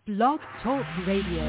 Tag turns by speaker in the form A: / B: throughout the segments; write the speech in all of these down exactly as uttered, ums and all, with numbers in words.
A: Blog Talk Radio.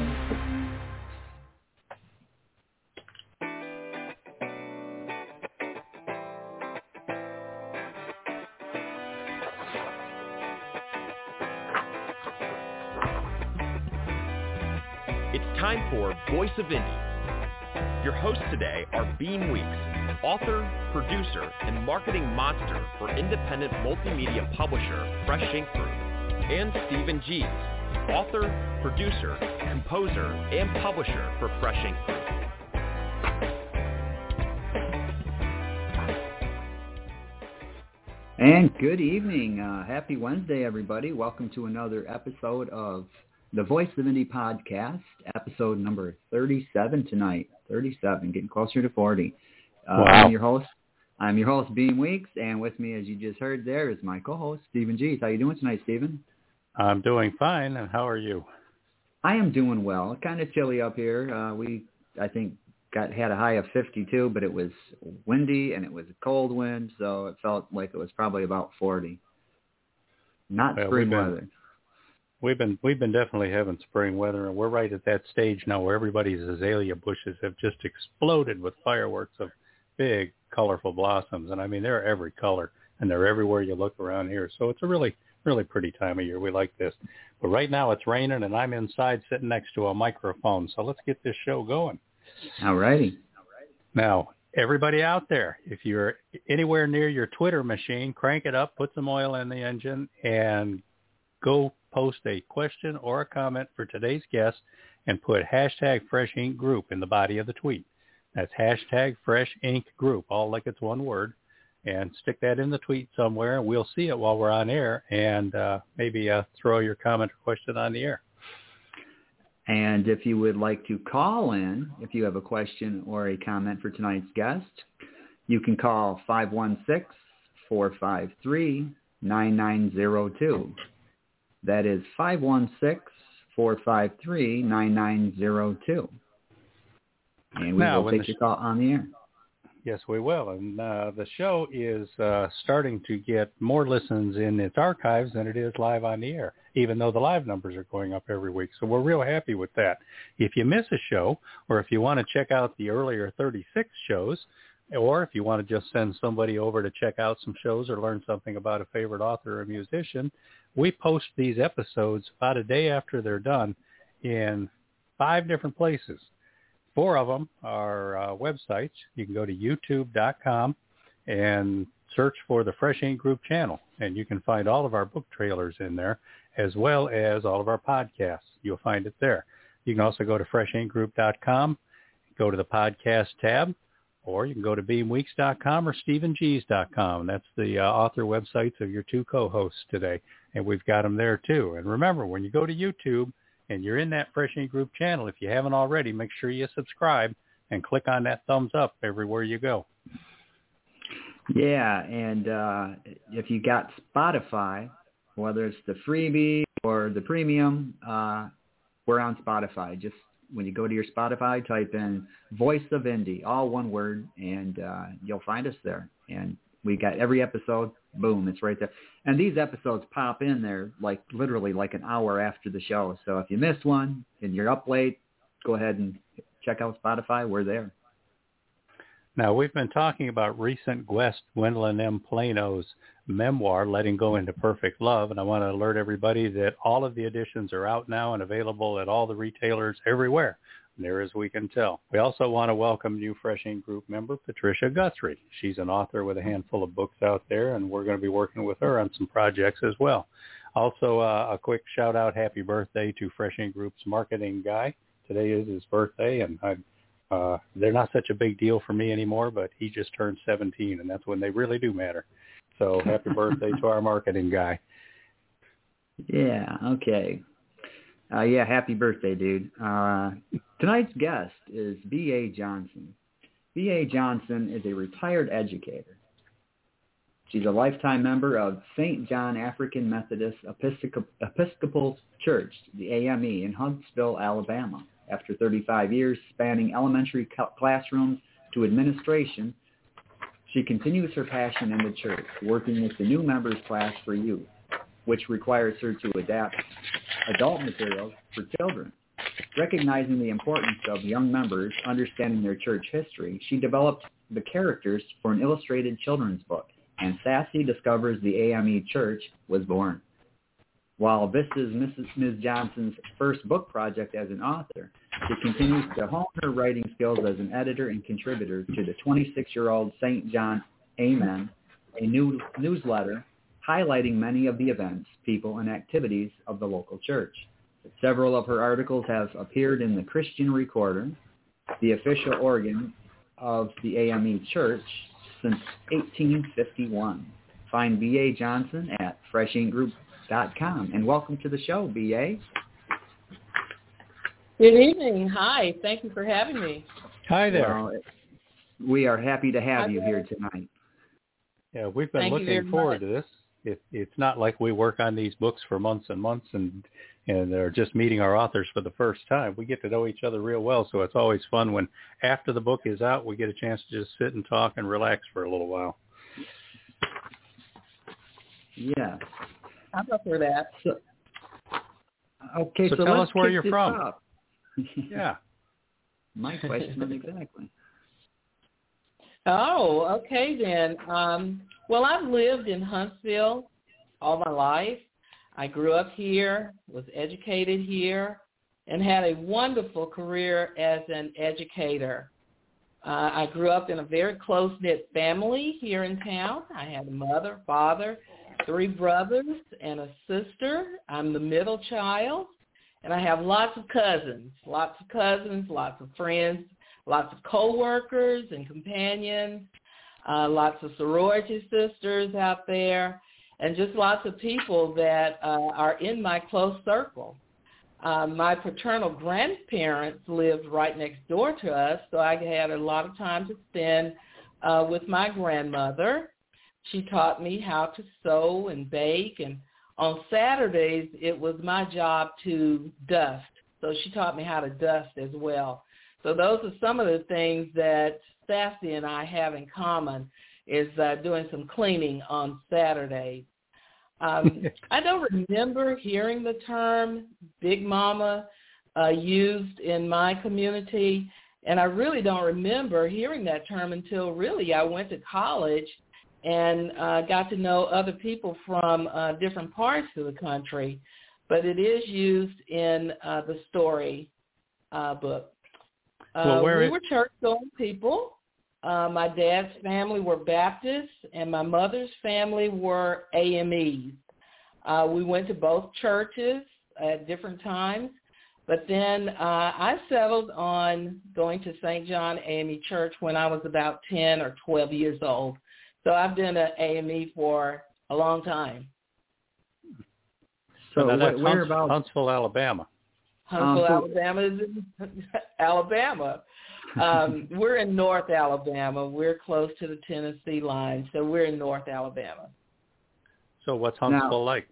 B: It's time for Voice of Indie. Your hosts today are Beam Weeks, author, producer, and marketing monster for independent multimedia publisher Fresh Ink Group, and Stephen Gies, author, producer, composer, and publisher for Fresh Ink Group.
C: And good evening. Uh, happy Wednesday, everybody. Welcome to another episode of the Voice of Indie podcast, episode number thirty-seven tonight. thirty-seven, getting closer to forty. Uh, wow. I'm your host. I'm your host, Beam Weeks, and with me, as you just heard there, is my co-host, Stephen Gies. How you doing tonight, Stephen?
D: I'm doing fine, and how are you?
C: I am doing well. Kind of chilly up here. Uh, we, I think, got had a high of fifty-two, but it was windy and it was a cold wind, so it felt like it was probably about forty. Not
D: well,
C: spring
D: we've been,
C: weather.
D: We've been we've been definitely having spring weather, and we're right at that stage now where everybody's azalea bushes have just exploded with fireworks of big, colorful blossoms, and I mean they're every color, and they're everywhere you look around here. So it's a really really pretty time of year. We like this. But right now it's raining, and I'm inside sitting next to a microphone. So let's get this show going.
C: All righty.
D: Now, everybody out there, if you're anywhere near your Twitter machine, crank it up, put some oil in the engine, and go post a question or a comment for today's guest and put hashtag Fresh Ink Group in the body of the tweet. That's hashtag Fresh Ink Group, all like it's one word. And stick that in the tweet somewhere, and we'll see it while we're on air, and uh, maybe uh, throw your comment or question on the air.
C: And if you would like to call in, if you have a question or a comment for tonight's guest, you can call five one six, four five three, nine nine zero two. That is five one six, four five three, nine nine zero two. And we
D: now,
C: will take
D: sh-
C: your call on the air.
D: Yes, we will. And uh, the show is uh, starting to get more listens in its archives than it is live on the air, even though the live numbers are going up every week. So we're real happy with that. If you miss a show, or if you want to check out the earlier thirty-six shows, or if you want to just send somebody over to check out some shows or learn something about a favorite author or musician, we post these episodes about a day after they're done in five different places. Four of them are uh, websites. You can go to youtube dot com and search for the Fresh Ink Group channel, and you can find all of our book trailers in there, as well as all of our podcasts. You'll find it there. You can also go to fresh ink group dot com, go to the podcast tab, or you can go to beam weeks dot com or stephen gies dot com. That's the uh, author websites of your two co-hosts today, and we've got them there too. And remember, when you go to YouTube, and you're in that Fresh Ink Group channel, if you haven't already, make sure you subscribe and click on that thumbs up everywhere you go.
C: Yeah, and uh, if you got Spotify, whether it's the freebie or the premium, uh, we're on Spotify. Just when you go to your Spotify, type in Voice of Indie, all one word, and uh, you'll find us there. And we got every episode, boom, it's right there. And these episodes pop in there like literally like an hour after the show. So if you missed one and you're up late, go ahead and check out Spotify. We're there.
D: Now, we've been talking about recent Gwest Gwendolyn M. Plano's memoir, Letting Go Into Perfect Love, and I want to alert everybody that all of the editions are out now and available at all the retailers everywhere, near as we can tell. We also want to welcome new Fresh Ink Group member, Patricia Guthrie. She's an author with a handful of books out there, and we're going to be working with her on some projects as well. Also, uh, a quick shout-out, happy birthday to Fresh Ink Group's marketing guy. Today is his birthday, and I, uh, they're not such a big deal for me anymore, but he just turned seventeen, and that's when they really do matter. So happy birthday to our marketing guy.
C: Yeah, okay. Uh, yeah, happy birthday, dude. Uh, tonight's guest is B A. Johnson. B A. Johnson is a retired educator. She's a lifetime member of Saint John African Methodist Episcop- Episcopal Church, the A M E, in Huntsville, Alabama. After thirty-five years spanning elementary classrooms to administration, she continues her passion in the church, working with the new members class for youth, which requires her to adapt adult materials for children. Recognizing the importance of young members understanding their church history, she developed the characters for an illustrated children's book, and Sassy Discovers the A M E Church was born. While this is Missus Miz Johnson's first book project as an author, she continues to hone her writing skills as an editor and contributor to the twenty-six-year-old Saint John Amen, a new newsletter highlighting many of the events, people, and activities of the local church. Several of her articles have appeared in the Christian Recorder, the official organ of the A M E Church since eighteen fifty-one. Find B A Johnson at fresh ink group dot com. And welcome to the show, B A.
E: Good evening. Hi. Thank you for having me.
D: Hi there.
C: Well, we are happy to have Hi you there. here tonight.
D: Yeah, we've been
E: Thank
D: looking forward much. to this. It, it's not like we work on these books for months and months and and they're just meeting our authors for the first time. We get to know each other real well, so it's always fun when after the book is out, we get a chance to just sit and talk and relax for a little while.
C: Yeah.
E: I'm up for that.
C: So, okay,
D: so,
C: so
D: tell
C: let's
D: us where
C: kick
D: you're
C: this
D: from.
C: Up.
D: Yeah.
C: My question exactly.
E: Oh, okay then. Um, well, I've lived in Huntsville all my life. I grew up here, was educated here, and had a wonderful career as an educator. Uh, I grew up in a very close-knit family here in town. I had a mother, father, three brothers, and a sister. I'm the middle child, and I have lots of cousins, lots of cousins, lots of friends, lots of coworkers and companions, uh, lots of sorority sisters out there, and just lots of people that uh, are in my close circle. Uh, my paternal grandparents lived right next door to us, so I had a lot of time to spend uh, with my grandmother. She taught me how to sew and bake, and on Saturdays it was my job to dust. So she taught me how to dust as well. So those are some of the things that Sassy and I have in common, is uh, doing some cleaning on Saturdays. Um, I don't remember hearing the term Big Mama uh, used in my community, and I really don't remember hearing that term until really I went to college and uh, got to know other people from uh, different parts of the country. But it is used in uh, the story uh, book. Uh,
D: well, where
E: we
D: is-
E: were church-going people. Uh, my dad's family were Baptists, and my mother's family were A M Es. Uh, we went to both churches at different times, but then uh, I settled on going to Saint John A M E Church when I was about ten or twelve years old. So I've been an A M E for a long time.
C: So
D: now that's
C: where
D: Hunts-
C: about
D: Huntsville, Alabama?
E: Huntsville,
C: Um, so-
E: Alabama is in Alabama. Um, we're in North Alabama. We're close to the Tennessee line, so we're in North Alabama.
D: So what's Huntsville
C: Now-
D: like?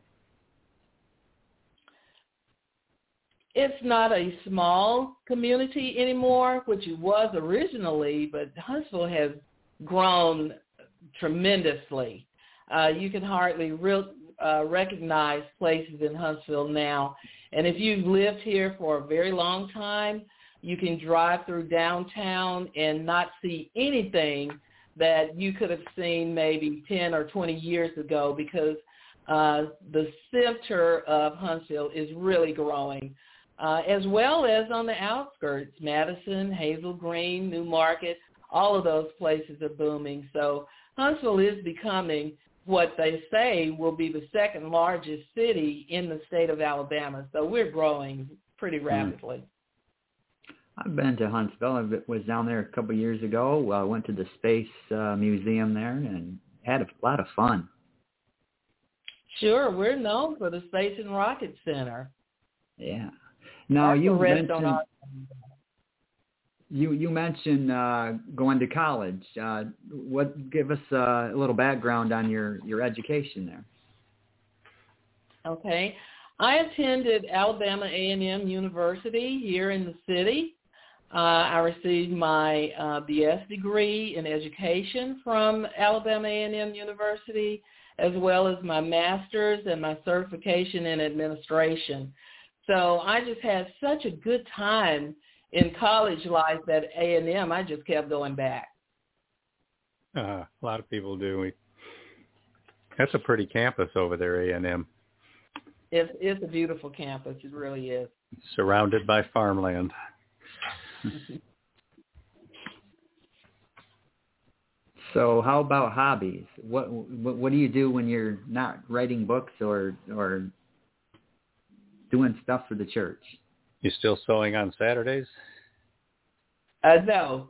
E: It's not a small community anymore, which it was originally, but Huntsville has grown tremendously. Uh, you can hardly real, uh, recognize places in Huntsville now. And if you've lived here for a very long time, you can drive through downtown and not see anything that you could have seen maybe ten or twenty years ago, because uh, the center of Huntsville is really growing, uh, as well as on the outskirts, Madison, Hazel Green, New Market, all of those places are booming. So Huntsville is becoming what they say will be the second largest city in the state of Alabama. So we're growing pretty rapidly. Mm.
C: I've been to Huntsville. I was down there a couple of years ago. I uh, went to the Space uh, Museum there and had a lot of fun.
E: Sure. We're known for the Space and Rocket Center.
C: Yeah. Now,
E: That's
C: you
E: the rest
C: mentioned,
E: on our-
C: you, you mentioned uh, going to college. Uh, what? Give us uh, a little background on your, your education there.
E: Okay. I attended Alabama A and M University here in the city. Uh, I received my uh, B S degree in education from Alabama A and M University, as well as my master's and my certification in administration. So I just had such a good time in college life at A and M. I just kept going back.
D: Uh, a lot of people do. We, that's a pretty campus over there, A and M.
E: It's, it's a beautiful campus. It really is.
D: Surrounded by farmland.
C: So how about hobbies? What, what what do you do when you're not writing books or or doing stuff for the church?
D: You still sewing on Saturdays?
E: Uh, no.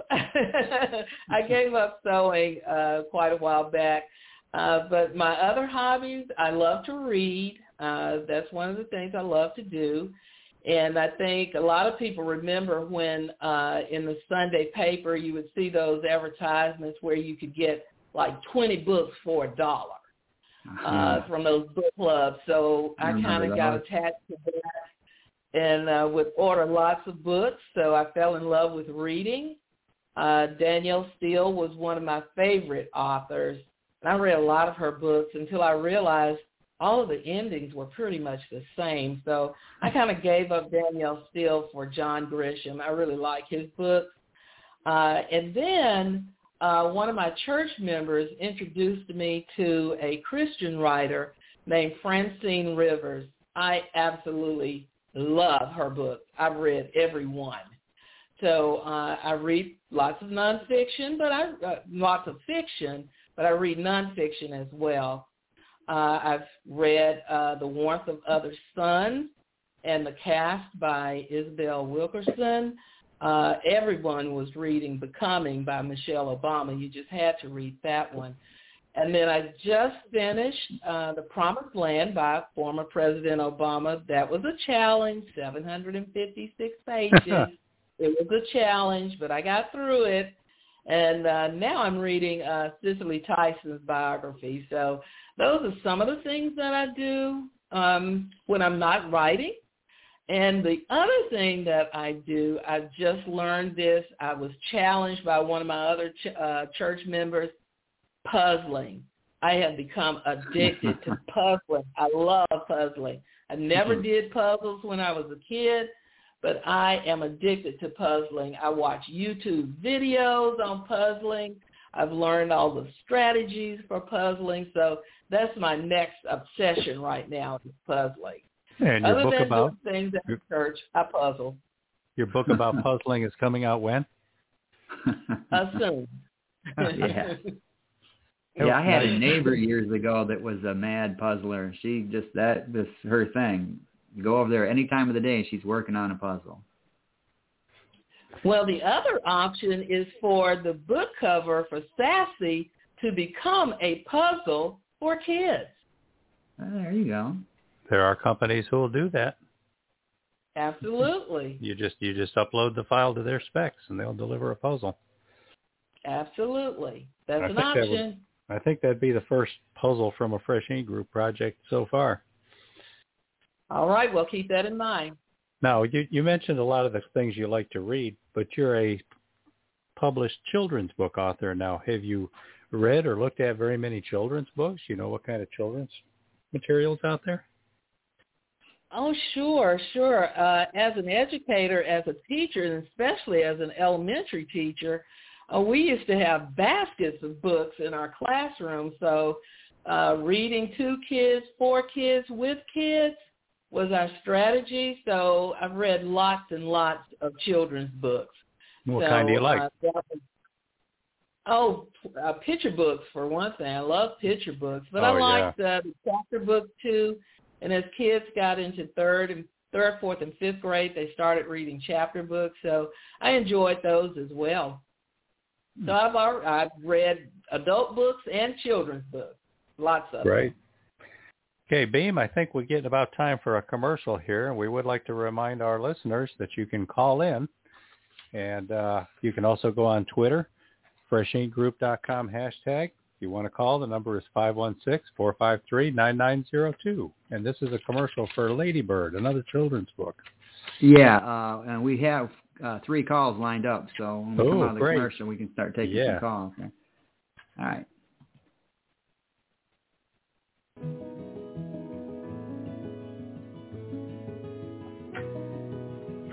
E: I gave up sewing uh, quite a while back. Uh, but my other hobbies, I love to read. Uh, that's one of the things I love to do. And I think a lot of people remember when uh, in the Sunday paper you would see those advertisements where you could get like twenty books for a dollar uh, uh, from those book clubs. So I, I kind of got attached to that and uh, would order lots of books. So I fell in love with reading. Uh, Danielle Steele was one of my favorite authors. And I read a lot of her books until I realized all of the endings were pretty much the same. So I kind of gave up Danielle Steele for John Grisham. I really like his books. Uh, and then uh, one of my church members introduced me to a Christian writer named Francine Rivers. I absolutely love her books. I've read every one. So uh, I read lots of nonfiction, but I uh, lots of fiction, but I read nonfiction as well. Uh, I've read uh, The Warmth of Other Suns and The Cast by Isabel Wilkerson. Uh, everyone was reading Becoming by Michelle Obama. You just had to read that one. And then I just finished uh, The Promised Land by former President Obama. That was a challenge, seven hundred fifty-six pages. It was a challenge, but I got through it. And uh, now I'm reading uh, Cicely Tyson's biography. So those are some of the things that I do um, when I'm not writing. And the other thing that I do, I've just learned this. I was challenged by one of my other ch- uh, church members, puzzling. I have become addicted to puzzling. I love puzzling. I never mm-hmm. did puzzles when I was a kid, but I am addicted to puzzling. I watch YouTube videos on puzzling. I've learned all the strategies for puzzling. So that's my next obsession right now is puzzling.
D: And your
E: Other
D: book
E: than
D: about
E: doing things at church, I puzzle.
D: Your book about puzzling is coming out when?
E: Uh, soon.
C: yeah. Yeah, I had a neighbor years ago that was a mad puzzler. She just, that was her thing. Go over there any time of the day, she's working on a puzzle.
E: Well, the other option is for the book cover for Sassy to become a puzzle for kids.
C: Oh, there you go.
D: There are companies who will do that.
E: Absolutely.
D: You just you just upload the file to their specs, and they'll deliver a puzzle.
E: Absolutely. That's
D: I
E: an
D: think
E: option.
D: That would, I think that'd be the first puzzle from a Fresh Ink Group project so far.
E: All right, well, keep that in mind.
D: Now, you, you mentioned a lot of the things you like to read, but you're a published children's book author now. Have you read or looked at very many children's books? You know what kind of children's materials out there?
E: Oh, sure, sure. Uh, as an educator, as a teacher, and especially as an elementary teacher, uh, we used to have baskets of books in our classroom. So uh, reading to kids, for kids, with kids was our strategy. So I've read lots and lots of children's books.
D: What
E: so,
D: kind do you like?
E: Uh, was, oh, uh, picture books for one thing. I love picture books, but
D: oh,
E: I liked
D: yeah.
E: uh, the chapter books too. And as kids got into third and third, fourth, and fifth grade, they started reading chapter books. So I enjoyed those as well. So I've I've read adult books and children's books, lots of
D: Right.
E: them.
D: Okay, Beam, I think we're getting about time for a commercial here, and we would like to remind our listeners that you can call in, and uh, you can also go on Twitter, fresh ink group dot com hashtag. If you want to call, the number is five one six, four five three, nine nine zero two, and this is a commercial for Lady Bird, another children's book.
C: Yeah, uh, and we have uh, three calls lined up, so when we
D: oh,
C: come out of the
D: great.
C: commercial, we can start taking
D: yeah.
C: some calls. Okay. All right.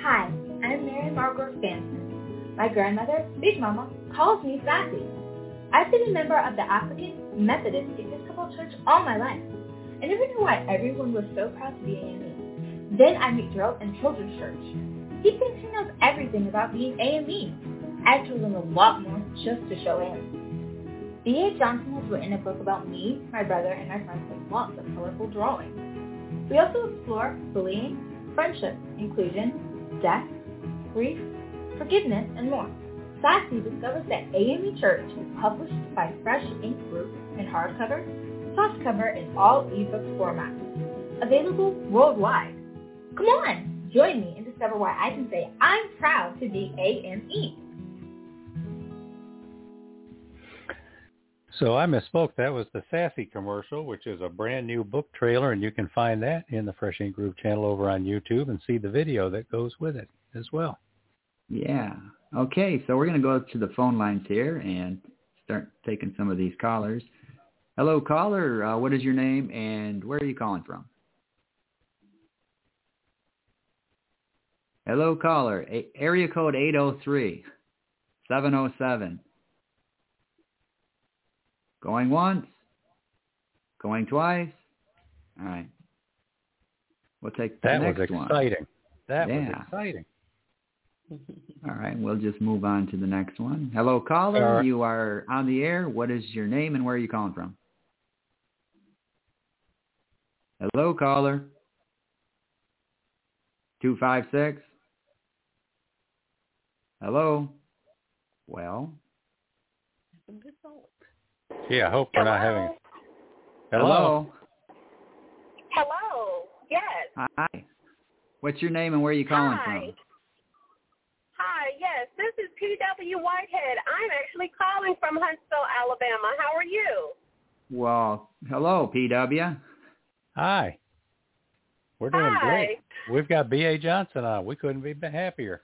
F: Hi, I'm Mary Margaret Stanton. My grandmother, Big Mama, calls me Sassy. I've been a member of the African Methodist Episcopal Church all my life. I never knew why everyone was so proud to be A M E. Then I meet Gerald in Children's Church. He thinks he knows everything about being A M E. I told him a lot more just to show him. B A Johnson has written a book about me, my brother, and my friends with lots of colorful drawings. We also explore bullying, friendship, inclusion, death, grief, forgiveness, and more. Sassy discovers that A M E Church is published by Fresh Ink Group in hardcover, softcover, and all ebook formats. Available worldwide. Come on, join me and discover why I can say I'm proud to be A M E.
D: So I misspoke. That was the Sassy commercial, which is a brand new book trailer, and you can find that in the Fresh Ink Group channel over on YouTube and see the video that goes with it as well.
C: Yeah. Okay, so we're going to go to the phone lines here and start taking some of these callers. Hello, caller. Uh, what is your name and where are you calling from? Hello, caller. A- area code eight oh three, seven oh seven. Going once. Going twice. All right. We'll take the
D: that
C: next
D: was
C: one.
D: exciting. That
C: yeah.
D: was exciting.
C: All right, we'll just move on to the next one. Hello, caller.
D: Uh,
C: you are on the air. What is your name and where are you calling from? Hello, caller. two five six. Hello. Well.
D: Yeah, I hope we're
G: Hello?
D: not having...
C: Hello.
G: Hello. Yes.
C: Hi. What's your name and where are you calling
G: Hi.
C: from?
G: Hi. Yes, this is P W Whitehead. I'm actually calling from Huntsville, Alabama. How are you?
C: Well, hello, P W.
D: Hi. We're doing
G: Hi.
D: great. We've got B A Johnson on. We couldn't be happier.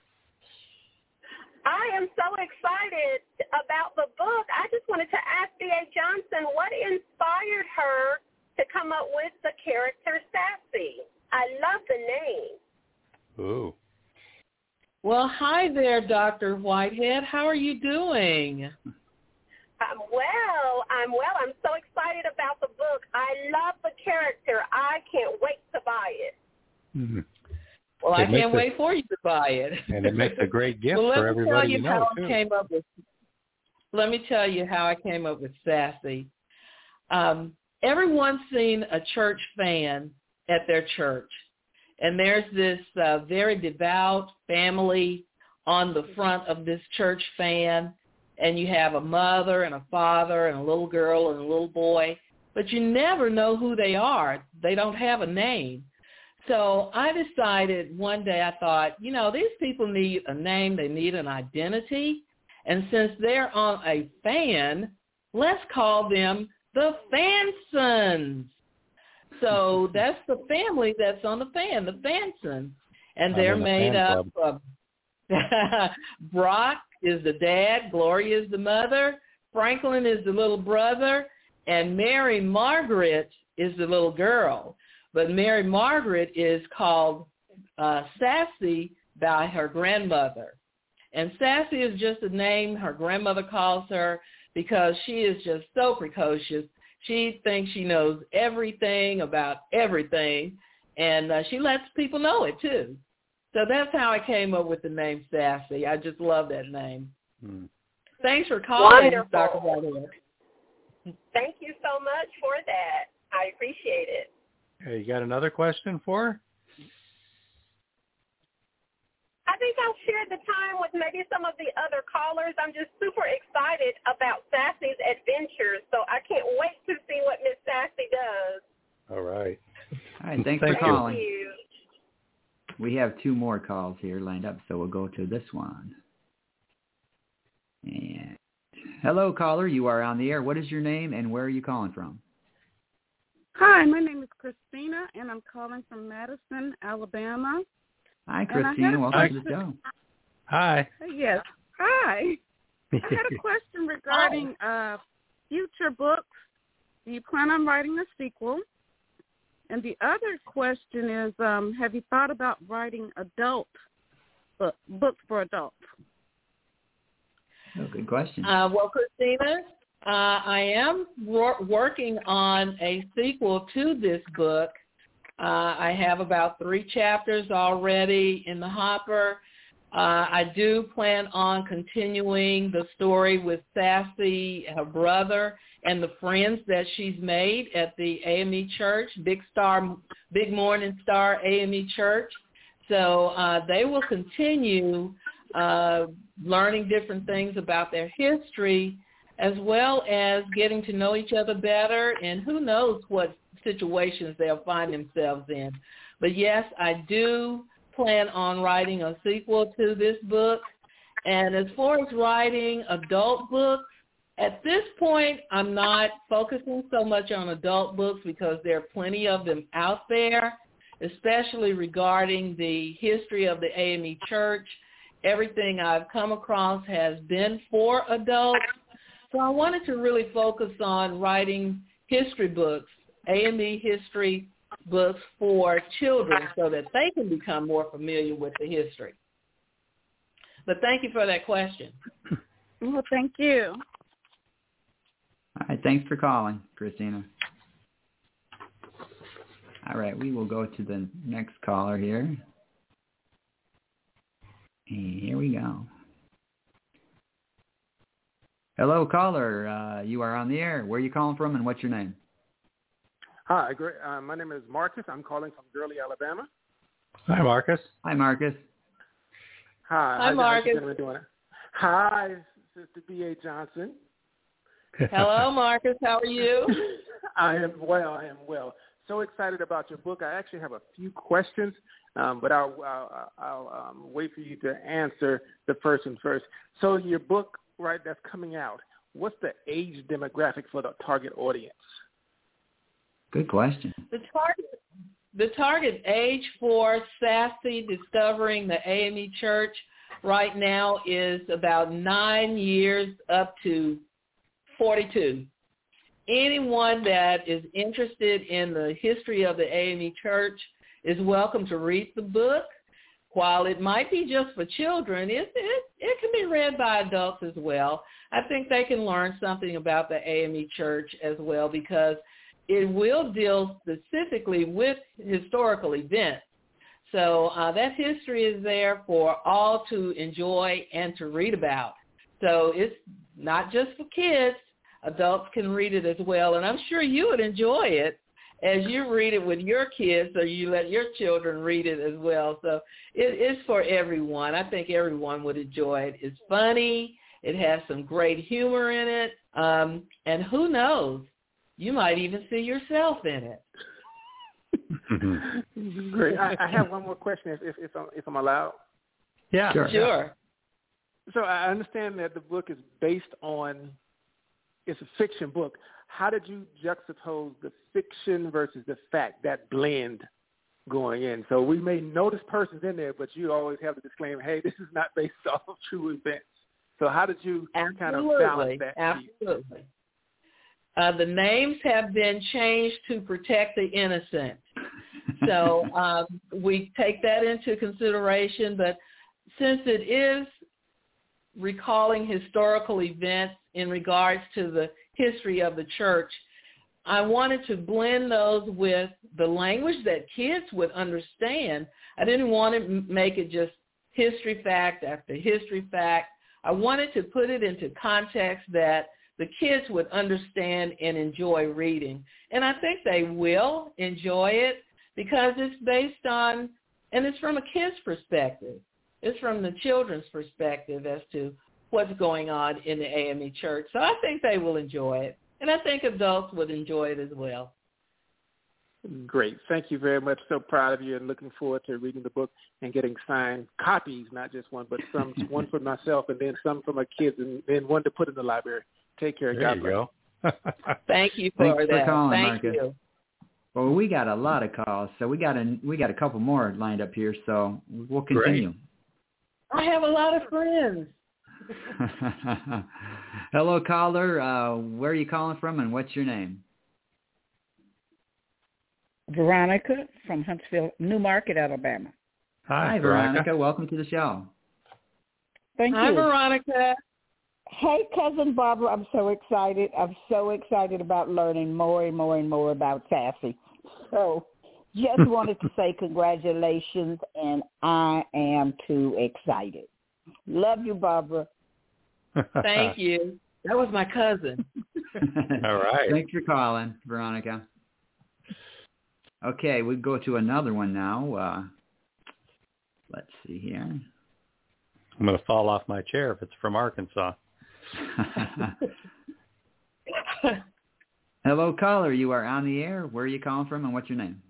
G: I am so excited about the book. I just wanted to ask B A Johnson what inspired her to come up with the character Sassy. I love the name.
D: Ooh.
E: Well, hi there, Doctor Whitehead. How are you doing?
G: I'm well. I'm well. I'm so excited about the book. I love the character. I can't wait to buy it.
D: Mm-hmm.
E: Well,
D: It
E: I can't
D: a,
E: wait for you to buy it.
D: And it makes a great gift
E: well,
D: for everybody you know,
E: too.
D: too.
E: Came up with, let me tell you how I came up with Sassy. Um, everyone's seen a church fan at their church. And there's this uh, very devout family on the front of this church fan. And you have a mother and a father and a little girl and a little boy. But you never know who they are. They don't have a name. So I decided one day, I thought, you know, these people need a name. They need an identity. And since they're on a fan, let's call them the Fansons. So that's the family that's on the fan, the Fansons. And they're made up of Brock is the dad, Gloria is the mother, Franklin is the little brother, and Mary Margaret is the little girl. But Mary Margaret is called uh, Sassy by her grandmother. And Sassy is just a name her grandmother calls her because she is just so precocious. She thinks she knows everything about everything, and uh, she lets people know it, too. So that's how I came up with the name Sassy. I just love that name. Hmm. Thanks for calling, Doctor Whitehead.
G: Thank you so much for that. I appreciate it.
D: Hey, you got another question for her?
G: I think I'll share the time with maybe some of the other callers. I'm just super excited about Sassy's adventures, so I can't wait to see what Miss Sassy does.
D: All right.
C: All right, thanks
D: Thank
C: for calling.
G: Thank you.
C: We have two more calls here lined up, so we'll go to this one. And hello, caller. You are on the air. What is your name and where are you calling from?
H: Hi, my name is Christina, and I'm calling from Madison, Alabama.
C: Hi, Christina. Welcome
H: Hi.
C: to the show.
D: Hi.
H: Yes. Hi. I had a question regarding uh, future books. Do you plan on writing a sequel? And the other question is, um, have you thought about writing adult book, books for adults?
C: Oh, good question.
E: Uh, well, Christina, uh, I am wor- working on a sequel to this book. Uh, I have about three chapters already in the hopper. Uh, I do plan on continuing the story with Sassy, her brother, and the friends that she's made at the A M E Church, Big Star, Big Morning Star A M E Church. So uh, they will continue uh, learning different things about their history, as well as getting to know each other better, and who knows what situations they'll find themselves in. But yes, I do plan on writing a sequel to this book. And as far as writing adult books, at this point, I'm not focusing so much on adult books because there are plenty of them out there, especially regarding the history of the A M E Church. Everything I've come across has been for adults. So I wanted to really focus on writing history books, A M E history books for children so that they can become more familiar with the history. But thank you for that question.
H: Well, thank you.
C: All right, thanks for calling, Christina. All right, we will go to the next caller here. And here we go. Hello, caller. Uh, you are on the air. Where are you calling from, and what's your name?
I: Hi, great. Uh, my name is Marcus. I'm calling from Gurley, Alabama.
D: Hi, Marcus.
C: Hi, Marcus.
I: Hi.
E: Hi, Marcus.
I: How's you doing? Hi, Sister B A Johnson.
E: Hello, Marcus. How are you?
I: I am well. I am well. So excited about your book. I actually have a few questions, um, but I'll, I'll, I'll um, wait for you to answer the first one first. So your book, right, that's coming out, what's the age demographic for the target audience?
C: Good question.
E: The target, the target age for Sassy Discovering the A M E Church right now is about nine years up to forty-two. Anyone that is interested in the history of the A M E Church is welcome to read the book. While it might be just for children, it, it, it can be read by adults as well. I think they can learn something about the A M E Church as well because it will deal specifically with historical events. So uh, that history is there for all to enjoy and to read about. So it's not just for kids. Adults can read it as well, and I'm sure you would enjoy it as you read it with your kids or you let your children read it as well. So it is for everyone. I think everyone would enjoy it. It's funny. It has some great humor in it, um, and who knows, you might even see yourself in it.
I: Great. I, I have one more question, if, if, if, I'm, if I'm allowed.
D: Yeah,
E: sure. sure.
I: So I understand that the book is based on, it's a fiction book. How did you juxtapose the fiction versus the fact, that blend going in? So we may notice persons in there, but you always have the disclaimer, hey, this is not based off of true events. So how did you
E: Absolutely.
I: kind of balance that?
E: Absolutely. Uh, the names have been changed to protect the innocent. So um, we take that into consideration. But since it is recalling historical events in regards to the history of the church, I wanted to blend those with the language that kids would understand. I didn't want to make it just history fact after history fact. I wanted to put it into context that the kids would understand and enjoy reading. And I think they will enjoy it because it's based on, and it's from a kid's perspective. It's from the children's perspective as to what's going on in the A M E Church. So I think they will enjoy it. And I think adults would enjoy it as well.
I: Great. Thank you very much. So proud of you and looking forward to reading the book and getting signed copies, not just one, but some, one for myself and then some for my kids and then one to put in the library. Take care.
D: There
I: God
D: you
I: bless.
D: go.
E: Thank you for
C: Thanks
E: that.
C: for calling,
E: Thank
C: Marcus.
E: you.
C: Well, we got a lot of calls, so we got a we got a couple more lined up here, so we'll continue.
E: I have a lot of friends.
C: Hello, caller. Uh, where are you calling from, and what's your name?
J: Veronica from Huntsville, New Market, Alabama.
D: Hi,
C: Hi,
D: Veronica.
C: Veronica. Welcome to the show.
J: Thank
E: Hi,
J: you.
E: Veronica.
J: Hey, Cousin Barbara, I'm so excited. I'm so excited about learning more and more and more about Sassy. So just wanted to say congratulations, and I am too excited. Love you, Barbara.
E: Thank you. That was my cousin.
D: All right.
C: Thanks for calling, Veronica. Okay, we go to another one now. Uh, let's see here.
D: I'm going to fall off my chair if it's from Arkansas.
C: Hello, caller. You are on the air. Where are you calling from, and what's your name?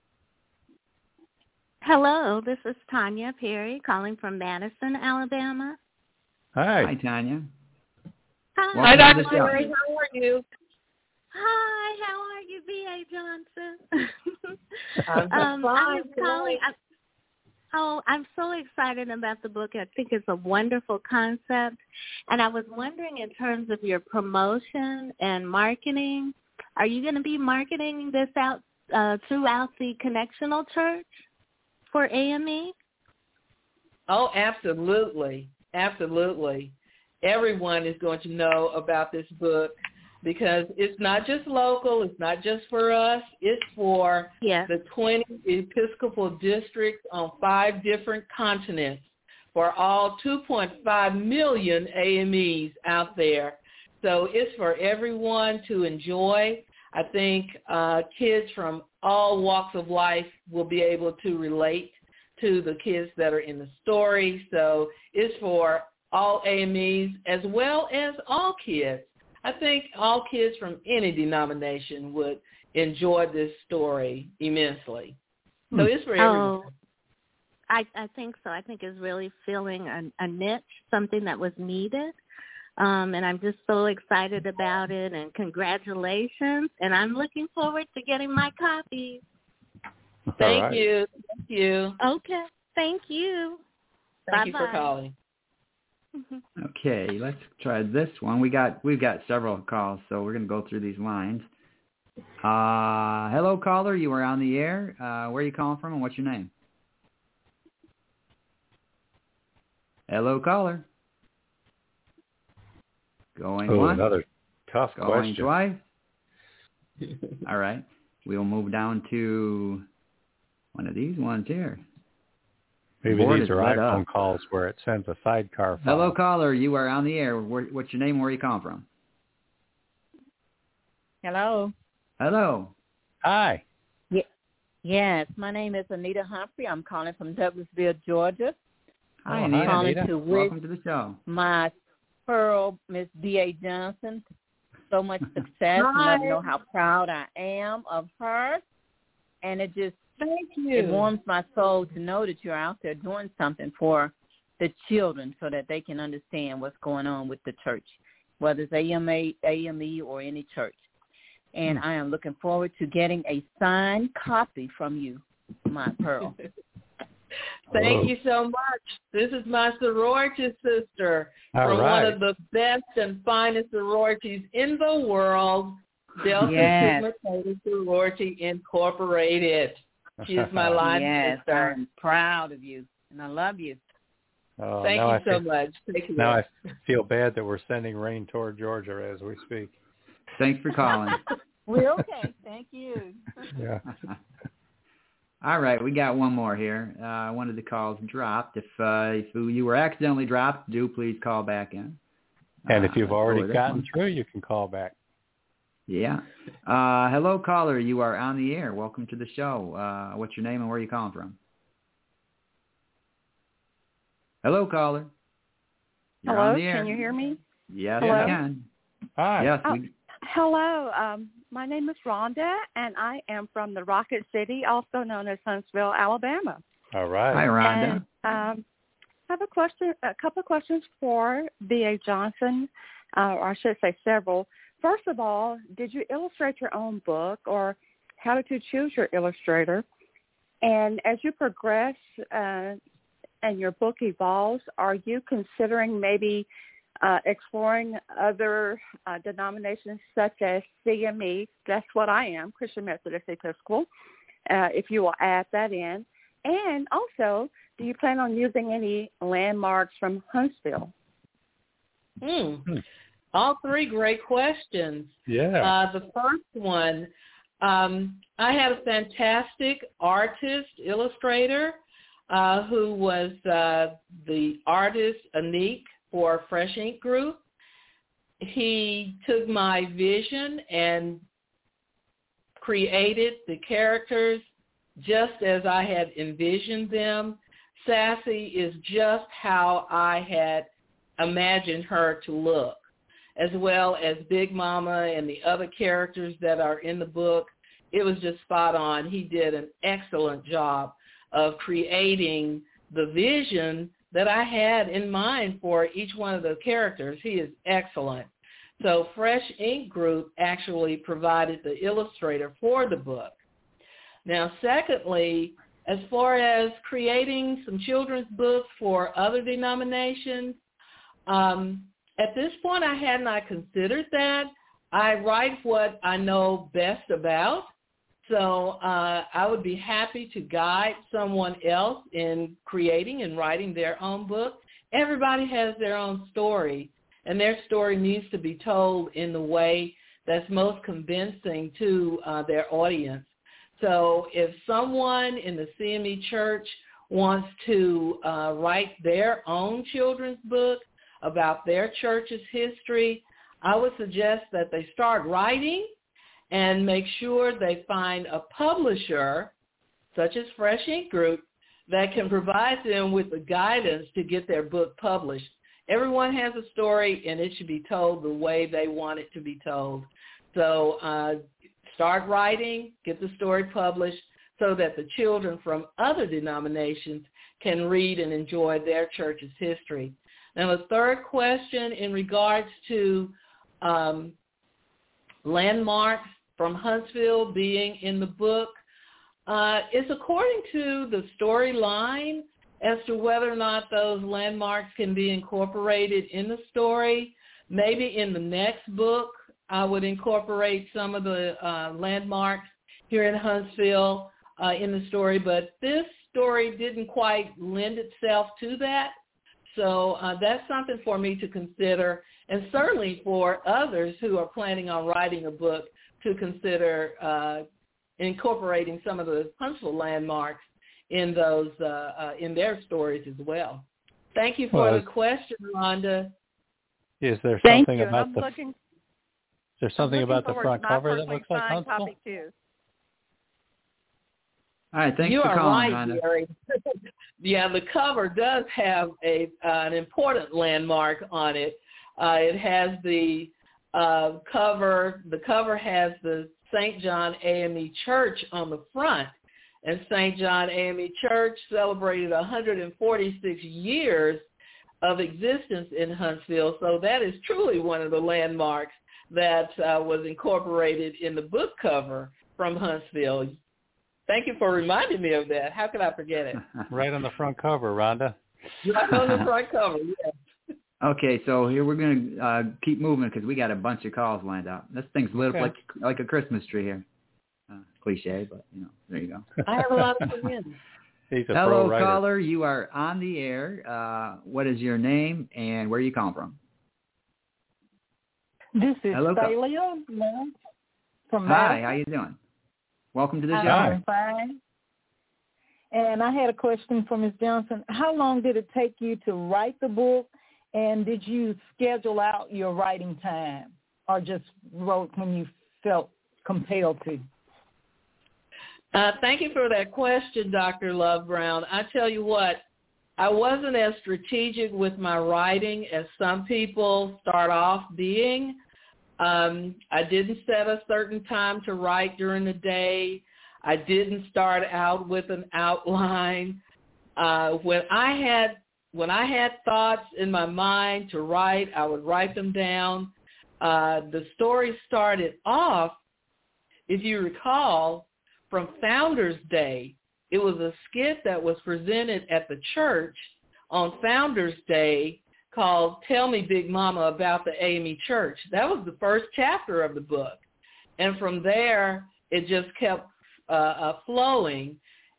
K: Hello, this is Tanya Perry calling from Madison, Alabama.
D: Hi.
C: Hi, Tanya.
K: Hi.
E: Hi,
C: Welcome to
E: Doctor
C: the show.
E: Perry. How are you?
K: Hi, how are you, V A Johnson?
E: I'm
K: um,
E: fine.
K: I was calling. I, oh, I'm so excited about the book. I think it's a wonderful concept. And I was wondering, in terms of your promotion and marketing, are you going to be marketing this out uh, throughout the Connectional Church for A M E?
E: Oh, absolutely. Absolutely. Everyone is going to know about this book because it's not just local. It's not just for us. It's for
K: yes.
E: the twenty Episcopal districts on five different continents, for all two point five million A M Es out there. So it's for everyone to enjoy. I think uh, kids from all walks of life will be able to relate to the kids that are in the story. So it's for all A M Es as well as all kids. I think all kids from any denomination would enjoy this story immensely. So it's for everyone.
K: Oh, I, I think so. I think it's really filling a, a niche, something that was needed. Um, and I'm just so excited about it, and congratulations. And I'm looking forward to getting my copies.
E: Thank
D: right.
E: you. Thank you.
K: Okay. Thank you.
E: Thank you
K: Bye-bye.
E: for calling.
C: Okay, let's try this one. We got we've got several calls, so we're gonna go through these lines. Uh, hello, caller. You are on the air. Uh, where are you calling from, and what's your name? Hello, caller. Going
D: Oh,
C: once.
D: another tough
C: Going
D: question.
C: twice. All right. We will move down to one of these ones here.
D: Maybe
C: Board
D: these
C: is
D: are
C: lit
D: iPhone
C: up.
D: calls where it sends a sidecar file.
C: Hello, caller. You are on the air. Where, what's your name? Where are you calling from?
L: Hello.
C: Hello.
D: Hi.
L: Yeah. Yes, my name is Anita Humphrey. I'm calling from Douglasville, Georgia.
C: Hi,
D: Oh,
C: Anita.
D: hi,
L: calling
D: Anita.
L: to wish
C: Welcome to the show.
L: my Pearl, Miss B A Johnson, so much success. And let her know how proud I am of her. And it just
E: Thank you.
L: It warms my soul to know that you're out there doing something for the children so that they can understand what's going on with the church, whether it's A M A, A M E, or any church. And I am looking forward to getting a signed copy from you, my Pearl.
E: Thank
D: Whoa.
E: you so much. This is my sorority sister
D: All
E: from
D: right.
E: one of the best and finest sororities in the world, Delta
L: Yes.
E: Sigma Theta Sorority Incorporated. She is my line
L: Yes,
E: sister.
L: I'm proud of you, and I love you.
D: Oh,
E: Thank
D: now
E: you
D: I
E: so
D: feel,
E: much. Thank you.
D: Now I feel bad that we're sending rain toward Georgia as we speak.
C: Thanks for calling.
L: We're okay. Thank you.
D: Yeah.
C: All right, we got one more here. Uh, one of the calls dropped. If, uh, if you were accidentally dropped, do please call back in.
D: And
C: Uh,
D: if you've
C: let's go
D: already
C: with this
D: gotten
C: one.
D: through, you can call back.
C: Yeah. Uh, hello, caller. You are on the air. Welcome to the show. Uh, what's your name and where are you calling from? Hello, caller. You're
H: Hello,
C: on the air.
H: can you hear me?
C: Yes,
H: Hello?
C: I can.
D: Hi.
C: Yes.
H: Oh,
C: We,
H: hello, um, my name is Rhonda, and I am from the Rocket City, also known as Huntsville, Alabama.
D: All right.
C: hi, Rhonda.
H: And, um, I have a question, a couple of questions for B A Johnson, uh, or I should say several. First of all, did you illustrate your own book, or how did you choose your illustrator? And as you progress uh, and your book evolves, are you considering maybe uh, exploring other uh, denominations such as C M E? That's what I am, Christian Methodist Episcopal, uh, if you will add that in. And also, do you plan on using any landmarks from Huntsville?
E: Hmm. All three great questions.
D: Yeah.
E: Uh, the first one, um, I had a fantastic artist, illustrator, uh, who was uh, the artist, Anik, for Fresh Ink Group. He took my vision and created the characters just as I had envisioned them. Sassy is just how I had imagined her to look, as well as Big Mama and the other characters that are in the book. It was just spot on. He did an excellent job of creating the vision that I had in mind for each one of the characters. He is excellent. So Fresh Ink Group actually provided the illustrator for the book. Now, secondly, as far as creating some children's books for other denominations, um, at this point I had not considered that. I write what I know best about, so uh, I would be happy to guide someone else in creating and writing their own book. Everybody has their own story, and their story needs to be told in the way that's most convincing to uh, their audience. So if someone in the C M E Church wants to uh, write their own children's book about their church's history, I would suggest that they start writing and make sure they find a publisher, such as Fresh Ink Group, that can provide them with the guidance to get their book published. Everyone has a story, and it should be told the way they want it to be told. So uh, start writing, get the story published, so that the children from other denominations can read and enjoy their church's history. Now, the third question in regards to um, landmarks from Huntsville being in the book uh, is according to the storyline as to whether or not those landmarks can be incorporated in the story. Maybe in the next book, I would incorporate some of the uh, landmarks here in Huntsville uh, in the story, but this story didn't quite lend itself to that. So uh, that's something for me to consider, and certainly for others who are planning on writing a book to consider uh, incorporating some of the Huntsville landmarks in those uh, uh, in their stories as well. Thank you for
D: well,
E: the question, Rhonda.
D: Is there
H: Thank
D: something
H: you.
D: about
H: I'm
D: the
H: looking,
D: is there something
H: I'm
D: about the
H: forward
D: front
H: to
D: cover that looks like
H: signed
D: Huntsville?
H: copy too.
C: All right, thanks
E: you
C: for
E: are
C: calling,
E: right,
C: Rhonda.
E: Gary. Yeah, the cover does have a uh, an important landmark on it. Uh, it has the uh, cover. The cover has the Saint John A M E Church on the front, and Saint John A M E Church celebrated one hundred forty-six years of existence in Huntsville. So that is truly one of the landmarks that uh, was incorporated in the book cover from Huntsville. Thank you for reminding me of that. How could I forget it?
D: Right on the front cover, Rhonda.
E: Right on the front cover, yeah.
C: Okay, so here we're going to uh, keep moving because we got a bunch of calls lined up. This thing's lit
D: Okay.
C: up like like a Christmas tree here. Uh, cliche, but, you know, there you go.
E: I have a lot of friends.
D: He's a
C: Hello,
D: pro writer.
C: caller. You are on the air. Uh, what is your name and where you come from?
M: This is
C: Hello, Cal-
M: Thalia ma'am, from
C: Hi,
M: Madison.
C: how you doing? Welcome to the
M: I'm
C: show.
M: doing fine. And I had a question for Miz Johnson. How long did it take you to write the book, and did you schedule out your writing time, or just wrote when you felt compelled to?
E: Uh, thank you for that question, Doctor Love Brown. I tell you what, I wasn't as strategic with my writing as some people start off being. Um, I didn't set a certain time to write during the day. I didn't start out with an outline. Uh, when I had when I had thoughts in my mind to write, I would write them down. Uh, the story started off, if you recall, from Founders Day. It was a skit that was presented at the church on Founders Day called Tell Me, Big Mama, About the A M E Church. That was the first chapter of the book. And from there, it just kept uh, uh, flowing.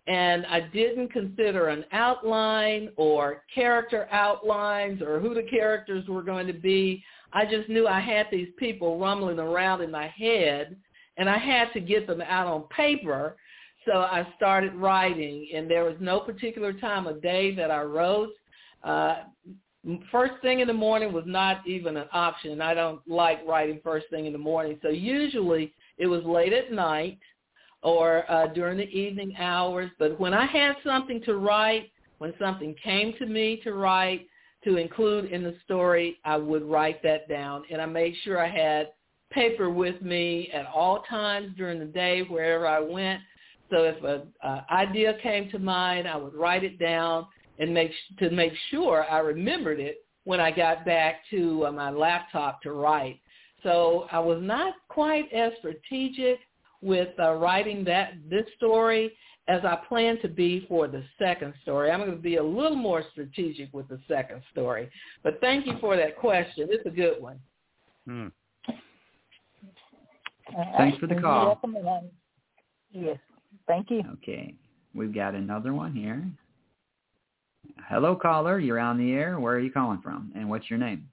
E: and I didn't consider an outline or character outlines or who the characters were going to be. I just knew I had these people rumbling around in my head, and I had to get them out on paper. So I started writing, and there was no particular time of day that I wrote. Uh, first thing in the morning was not even an option. I don't like writing first thing in the morning. So usually it was late at night or uh, during the evening hours. But when I had something to write, when something came to me to write, to include in the story, I would write that down. And I made sure I had paper with me at all times during the day, wherever I went. So if an uh, idea came to mind, I would write it down and make to make sure I remembered it when I got back to uh, my laptop to write. So I was not quite as strategic with uh, writing that this story as I plan to be for the second story. I'm going to be a little more strategic with the second story. But thank you for that question. It's a good one.
C: Hmm. Thanks for the call.
M: Yes, thank you.
C: Okay, we've got another one here. Hello, caller. You're on the air. Where are you calling from, and what's your name?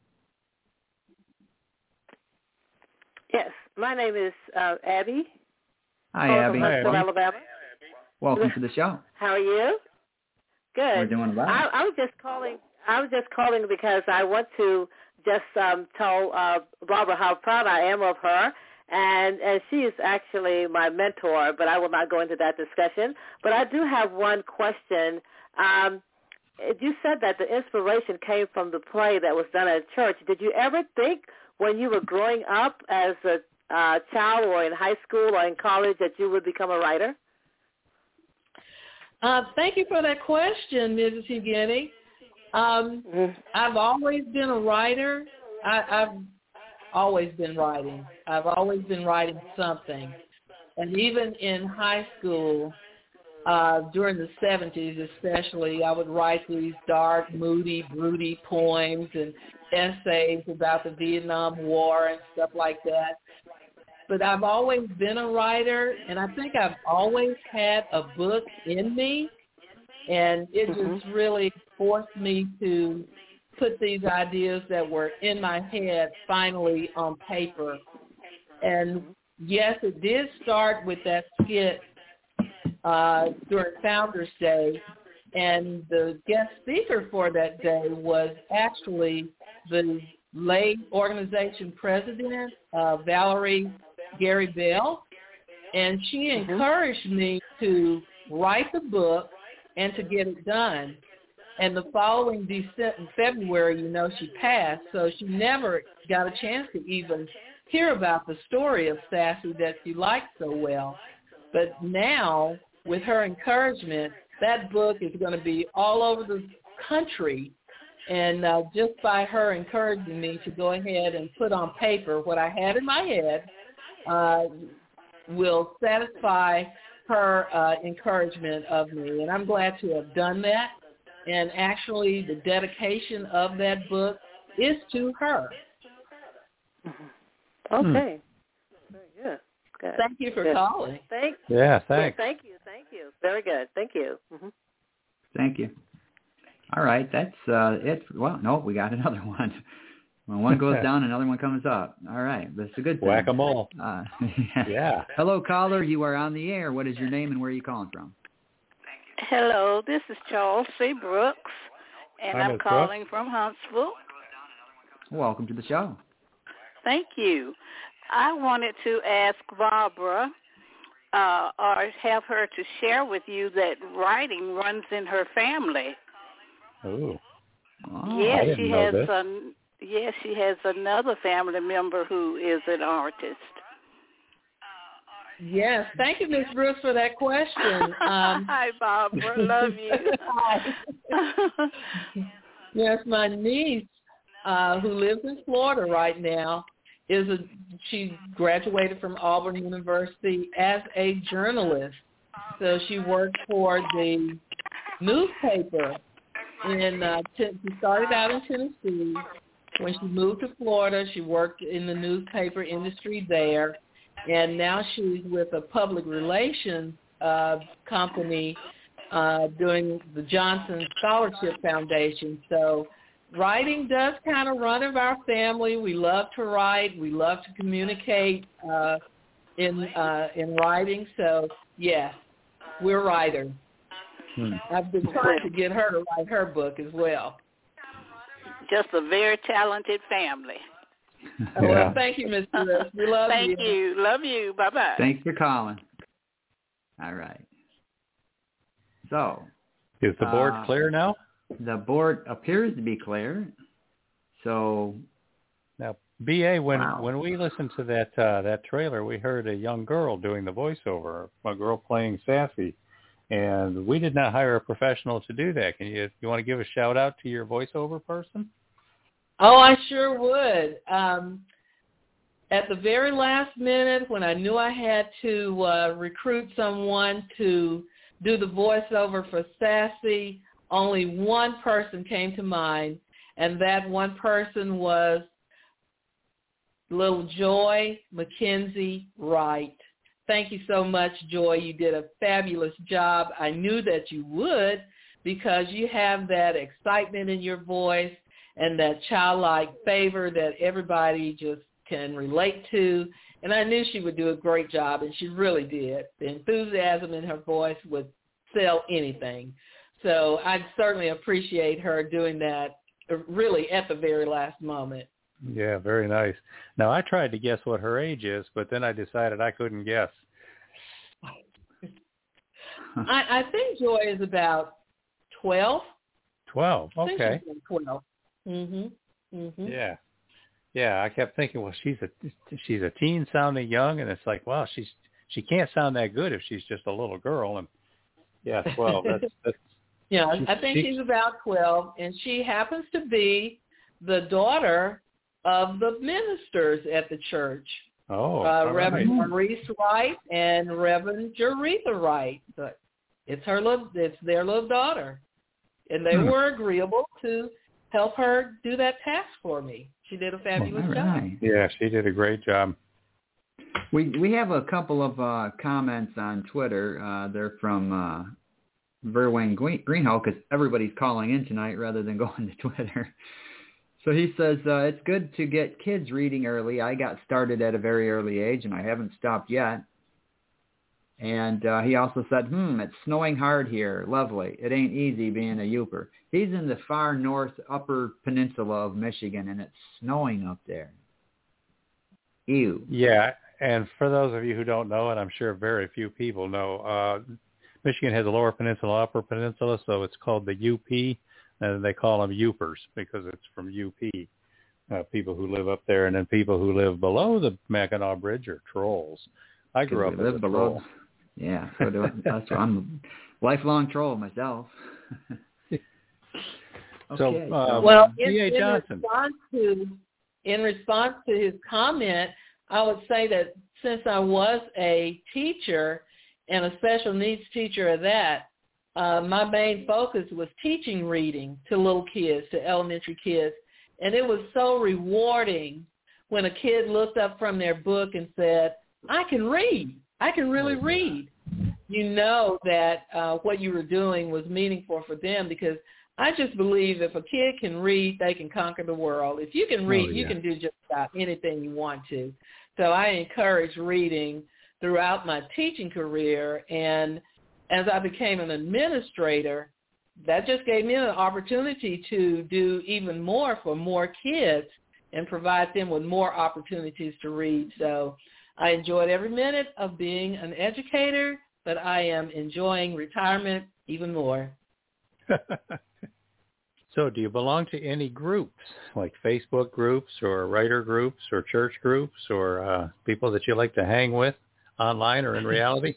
N: Yes, my name is uh, Abby.
C: Hi,
N: Abby.
C: From
N: Huntsville, Alabama.
C: Welcome to the show.
N: How are you? Good.
C: We're doing well.
N: I, I was just calling. I was just calling because I want to just um, tell uh, Barbara how proud I am of her, and and she is actually my mentor. But I will not go into that discussion. But I do have one question. Um, you said that the inspiration came from the play that was done at church. Did you ever think when you were growing up as a uh, child or in high school or in college that you would become a writer?
E: Uh, thank you for that question, Missus Hugini. Um, mm-hmm. I've always been a writer. I, I've always been writing. I've always been writing something. And even in high school, uh, during the seventies especially, I would write these dark, moody, broody poems and essays about the Vietnam War and stuff like that. But I've always been a writer, and I think I've always had a book in me, and it mm-hmm. just really forced me to put these ideas that were in my head finally on paper. And yes, it did start with that skit uh, during Founders Day, and the guest speaker for that day was actually the late organization president, uh, Valerie Gary Bell, and she encouraged me to write the book and to get it done. And the following December, February, you know, she passed, so she never got a chance to even hear about the story of Sassy that she liked so well. But now, with her encouragement, that book is going to be all over the country. And uh, just by her encouraging me to go ahead and put on paper what I had in my head, uh, will satisfy her uh, encouragement of me. And I'm glad to have done that. And actually, the dedication of that book is to her.
N: Okay. Hmm. Very good. Good.
E: Thank you for
N: good.
E: calling.
N: Thank
D: Yeah, thanks.
N: Yeah, thank you. Thank you. Very good. Thank you. Mm-hmm.
C: Thank you. All right, that's uh, it. Well, no, we got another one. When one goes down, another one comes up. All right, that's a good thing.
D: Whack-a-mole.
C: Uh,
D: yeah.
C: Hello, caller. You are on the air. What is your name and where are you calling from?
O: Hello, this is Charles C. Brooks, and
C: Hi,
O: I'm
C: Miz
O: calling
C: Brooks.
O: from Huntsville.
C: Welcome to the show.
O: Thank you. I wanted to ask Barbara uh, or have her to share with you that writing runs in her family.
D: Oh.
C: Oh,
O: yes,
C: I didn't
O: she
C: know
O: has
C: this.
O: an yes, she has another family member who is an artist.
E: Yes, thank you, Miz Brooks, for that question. Um,
O: Hi, Barbara. Love you.
E: Yes, my niece, uh, who lives in Florida right now, is a she graduated from Auburn University as a journalist. So she worked for the newspaper. In uh, she started out in Tennessee. When she moved to Florida, she worked in the newspaper industry there. And now she's with a public relations uh, company uh, doing the Johnson Scholarship Foundation. So writing does kind of run in our family. We love to write. We love to communicate uh, in uh, in writing. So, yes, we're writers. Hmm. I've been trying to get her to write her book as well.
O: Just a very talented family.
E: Oh, yeah. Well, thank you, Miz Lewis. We love
O: thank
E: you.
O: Thank you. Love you. Bye-bye.
C: Thanks for calling. All right. So.
D: Is the board
C: uh,
D: clear now?
C: The board appears to be clear. So.
D: Now, B A, when
C: wow.
D: when we listened to that uh, that trailer, we heard a young girl doing the voiceover, a girl playing Sassy. And we did not hire a professional to do that. Can you you want to give a shout out to your voiceover person?
E: Oh, I sure would. Um, at the very last minute, when I knew I had to uh, recruit someone to do the voiceover for Sassy, only one person came to mind, and that one person was little Joy Mackenzie Wright. Thank you so much, Joy. You did a fabulous job. I knew that you would because you have that excitement in your voice and that childlike favor that everybody just can relate to. And I knew she would do a great job, and she really did. The enthusiasm in her voice would sell anything. So I certainly appreciate her doing that really at the very last moment.
D: Yeah, very nice. Now, I tried to guess what her age is, but then I decided I couldn't guess.
E: I, I think Joy is about twelve.
D: twelve, okay.
E: I think she's twelve. Mhm. Mhm.
D: Yeah. Yeah, I kept thinking, well, she's a she's a teen sounding young, and it's like, wow, she's she can't sound that good if she's just a little girl. And yeah, twelve. That's, that's
E: yeah, I think she's about twelve, and she happens to be the daughter of the ministers at the church.
D: Oh,
E: uh, Reverend
D: right.
E: Maurice Wright and Reverend Jaretha Wright. But it's her little, it's their little daughter, and they hmm. were agreeable to help her do that task for me. She did a fabulous
C: well,
E: job.
C: right.
D: Yeah, she did a great job.
C: We we have a couple of uh, comments on Twitter. Uh, they're from uh, Verwayne Greenhow because everybody's calling in tonight rather than going to Twitter. So he says, uh, it's good to get kids reading early. I got started at a very early age, and I haven't stopped yet. And uh, he also said, hmm, it's snowing hard here. Lovely. It ain't easy being a Yooper. He's in the far north upper peninsula of Michigan, and it's snowing up there. Ew.
D: Yeah, and for those of you who don't know, and I'm sure very few people know, uh, Michigan has a lower peninsula, upper peninsula, so it's called the U P. And they call them Yoopers because it's from U P, uh, people who live up there. And then people who live below the Mackinac Bridge are trolls. I grew up as a below. troll.
C: Yeah, so do I. That's why I'm a lifelong troll myself.
D: okay, so, uh,
E: well, in,
D: B A
E: in,
D: Johnson.
E: response to, in response to his comment, I would say that since I was a teacher and a special needs teacher at that, Uh, my main focus was teaching reading to little kids, to elementary kids. And it was so rewarding when a kid looked up from their book and said, I can read. I can really read. You know that uh, what you were doing was meaningful for them because I just believe if a kid can read, they can conquer the world. If you can read, oh, yeah. you can do just about anything you want to. So I encourage reading throughout my teaching career, and as I became an administrator, that just gave me an opportunity to do even more for more kids and provide them with more opportunities to read. So I enjoyed every minute of being an educator, but I am enjoying retirement even more.
D: So do you belong to any groups, like Facebook groups or writer groups or church groups or uh, people that you like to hang with online or in reality?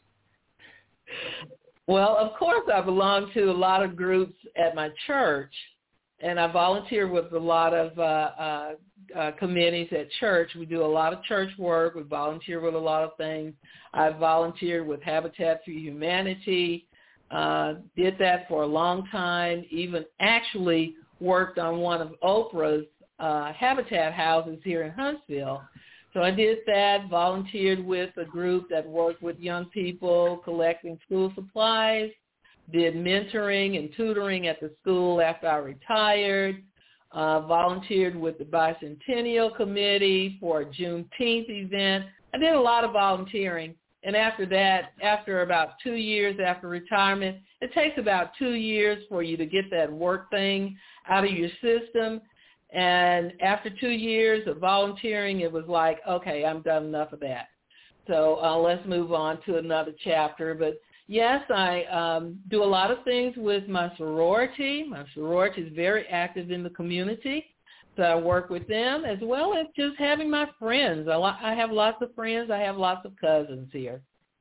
E: Well, of course, I belong to a lot of groups at my church, and I volunteer with a lot of uh, uh, uh, committees at church. We do a lot of church work. We volunteer with a lot of things. I volunteered with Habitat for Humanity, uh, did that for a long time, even actually worked on one of Oprah's uh, Habitat houses here in Huntsville. So I did that, volunteered with a group that worked with young people collecting school supplies. did mentoring and tutoring at the school after I retired, uh, volunteered with the Bicentennial Committee for a Juneteenth event. I did a lot of volunteering. And after that, after about two years after retirement, it takes about two years for you to get that work thing out of your system. And after two years of volunteering, it was like, okay, I'm done enough of that. So uh, let's move on to another chapter. But yes, I um, do a lot of things with my sorority. My sorority is very active in the community. So I work with them as well as just having my friends. I, lo- I have lots of friends. I have lots of cousins here.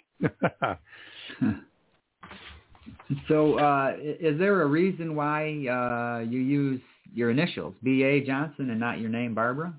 C: So uh, is there a reason why uh, you use your initials, B A Johnson, and not your name, Barbara?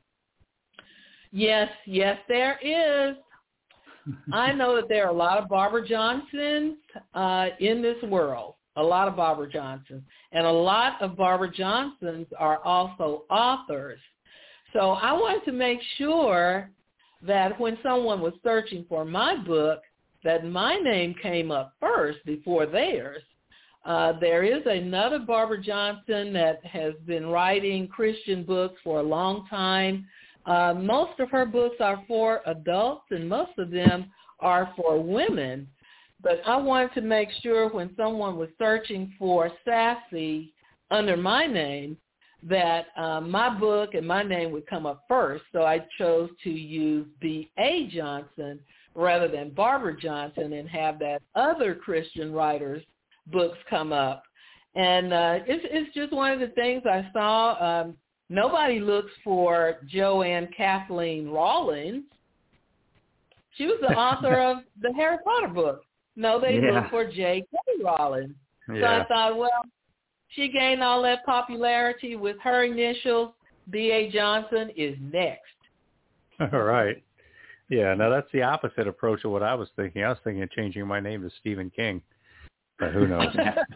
E: Yes, yes, there is. I know that there are a lot of Barbara Johnsons uh, in this world, a lot of Barbara Johnsons. And a lot of Barbara Johnsons are also authors. So I wanted to make sure that when someone was searching for my book, that my name came up first before theirs. Uh, there is another Barbara Johnson that has been writing Christian books for a long time. Uh, most of her books are for adults, and most of them are for women. But I wanted to make sure when someone was searching for Sassy under my name, that uh, my book and my name would come up first. So I chose to use B A Johnson rather than Barbara Johnson and have that other Christian writer's books come up. And uh, it's, it's just one of the things I saw. Um, nobody looks for Joanne Kathleen Rawlins. She was the author of the Harry Potter book. No, they
C: yeah.
E: look for J K. Rowling.
D: Yeah.
E: So I thought, well, she gained all that popularity with her initials. B A Johnson is next.
D: All right. Yeah, no, that's the opposite approach of what I was thinking. I was thinking of changing my name to Stephen King. But who knows?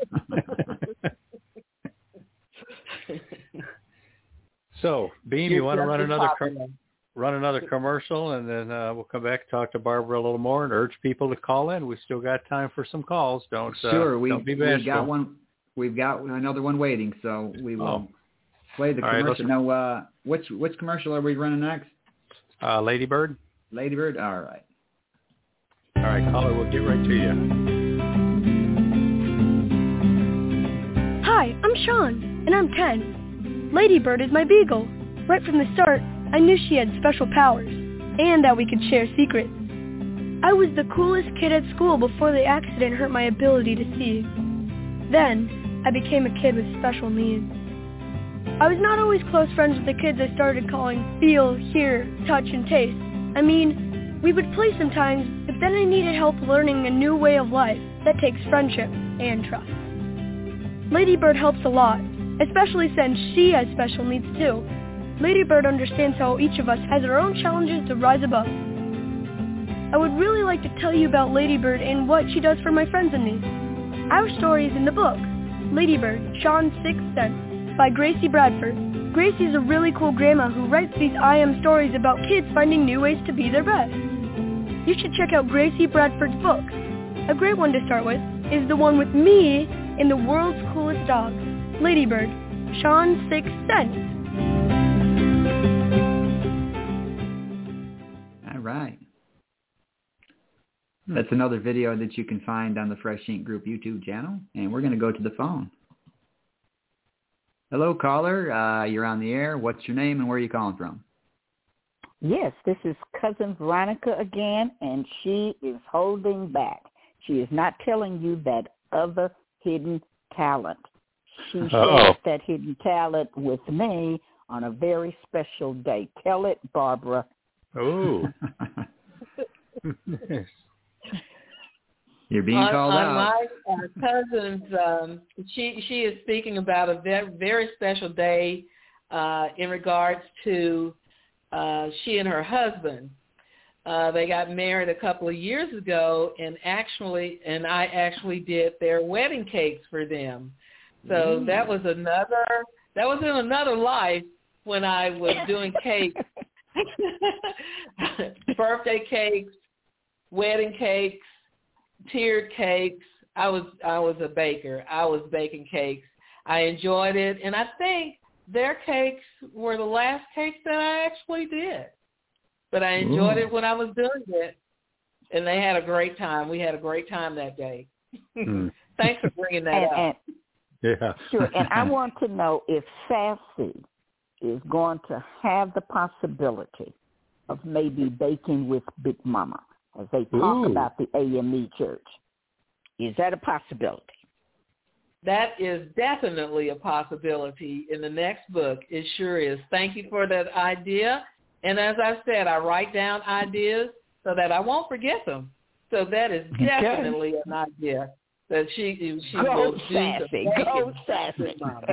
D: So, Beam, you want to run another com- run another commercial, and then uh, we'll come back and talk to Barbara a little more and urge people to call in. We've still got time for some calls. Don't
C: sure.
D: Uh,
C: we
D: don't be
C: we got one. We've got another one waiting, so we will
D: oh.
C: play the
D: All right,
C: commercial. Now, uh, which which commercial are we running next?
D: Uh, Ladybird.
C: Ladybird. All right.
D: All right, caller, we'll get right to you.
P: Hi, I'm Sean, and I'm ten. Ladybird is my beagle. Right from the start, I knew she had special powers, and that we could share secrets. I was the coolest kid at school before the accident hurt my ability to see. Then, I became a kid with special needs. I was not always close friends with the kids I started calling feel, hear, touch, and taste. I mean, we would play sometimes, but then I needed help learning a new way of life that takes friendship and trust. Ladybird helps a lot, especially since she has special needs too. Ladybird understands how each of us has our own challenges to rise above. I would really like to tell you about Ladybird and what she does for my friends and me. Our story is in the book, Ladybird, Sean's Sixth Sense, by Gracie Bradford. Gracie is a really cool grandma who writes these I Am stories about kids finding new ways to be their best. You should check out Gracie Bradford's books. A great one to start with is the one with me and the world's coolest dog, Ladybird, Sean's Sixth Sense.
C: All right. That's another video that you can find on the Fresh Ink Group YouTube channel, and we're going to go to the phone. Hello, caller. Uh, you're on the air. What's your name and where are you calling from?
J: Yes, this is Cousin Veronica again, and she is holding back. She is not telling you that other hidden talent. She
D: Uh-oh.
J: shares that hidden talent with me on a very special day. Tell it, Barbara.
D: Oh.
C: You're being
E: on,
C: called
E: on
C: out.
E: My uh, cousin's, um, she she is speaking about a very, very special day uh, in regards to uh, she and her husband. Uh, they got married a couple of years ago, and actually, and I actually did their wedding cakes for them. So
J: Mm.
E: that was another. That was in another life when I was doing cakes, birthday cakes, wedding cakes, tiered cakes. I was I was a baker. I was baking cakes. I enjoyed it, and I think their cakes were the last cakes that I actually did. But I enjoyed
C: Ooh.
E: it when I was doing it, and they had a great time. We had a great time that day.
D: Mm.
E: Thanks for bringing that
J: and,
E: up.
J: And,
D: yeah.
J: Sure, and I want to know if Sassy is going to have the possibility of maybe baking with Big Mama as they talk
D: Ooh.
J: about the A M E church. Is that a possibility?
E: That is definitely a possibility in the next book. It sure is. Thank you for that idea. And as I said, I write down ideas so that I won't forget them. So that is definitely okay. an idea that she she
J: go
E: will do.
J: Sassy. Go Sassy.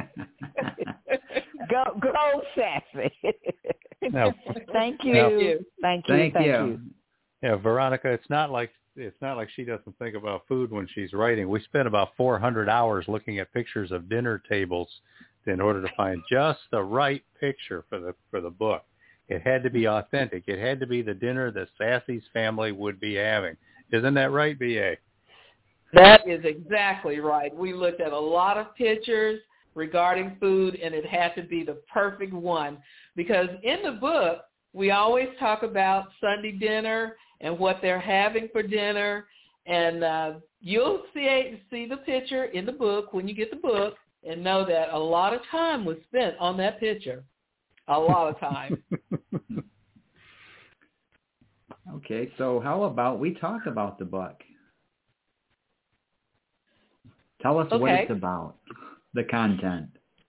J: go go Sassy.
D: No.
J: Thank you.
D: No.
J: Thank you.
C: Thank,
J: Thank
C: you.
J: you.
D: Yeah, Veronica, it's not like it's not like she doesn't think about food when she's writing. We spent about four hundred hours looking at pictures of dinner tables in order to find just the right picture for the for the book. It had to be authentic. It had to be the dinner that Sassy's family would be having. Isn't that right, B A?
E: That is exactly right. We looked at a lot of pictures regarding food, and it had to be the perfect one. Because in the book, we always talk about Sunday dinner and what they're having for dinner. And uh, you'll see, see the picture in the book when you get the book and know that a lot of time was spent on that picture. A lot of time.
C: Okay, so how about we talk about the book? Tell us
E: okay.
C: what it's about, the content.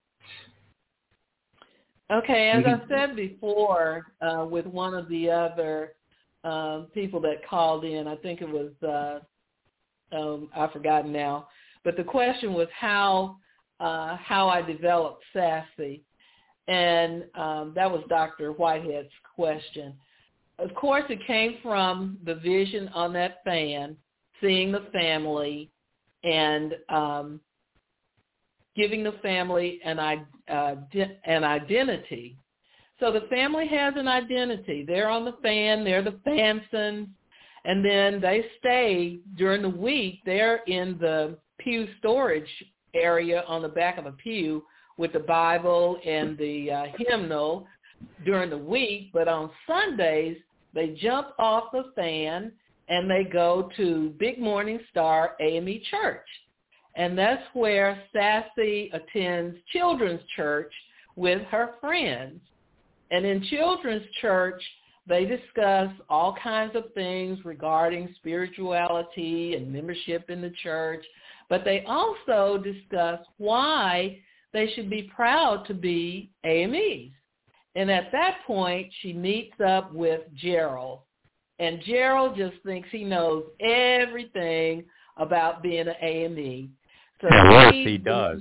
E: Okay, as
C: We
E: I
C: can...
E: said before uh, with one of the other uh, people that called in, I think it was, uh, um, I've forgotten now, but the question was how uh, how I developed Sassy. And um, that was Doctor Whitehead's question. Of course, it came from the vision on that fan, seeing the family, and um, giving the family an, uh, an identity. So the family has an identity. They're on the fan. They're the Fansons. And then they stay during the week. They're in the pew storage area on the back of a pew with the Bible and the uh, hymnal during the week, but on Sundays, they jump off the fan and they go to Big Morning Star A M E Church. And that's where Sassy attends children's church with her friends. And in children's church, they discuss all kinds of things regarding spirituality and membership in the church, but they also discuss why they should be proud to be A M Es. And at that point, she meets up with Gerald. And Gerald just thinks he knows everything about being an A M E. So
D: yes,
E: she,
D: he does.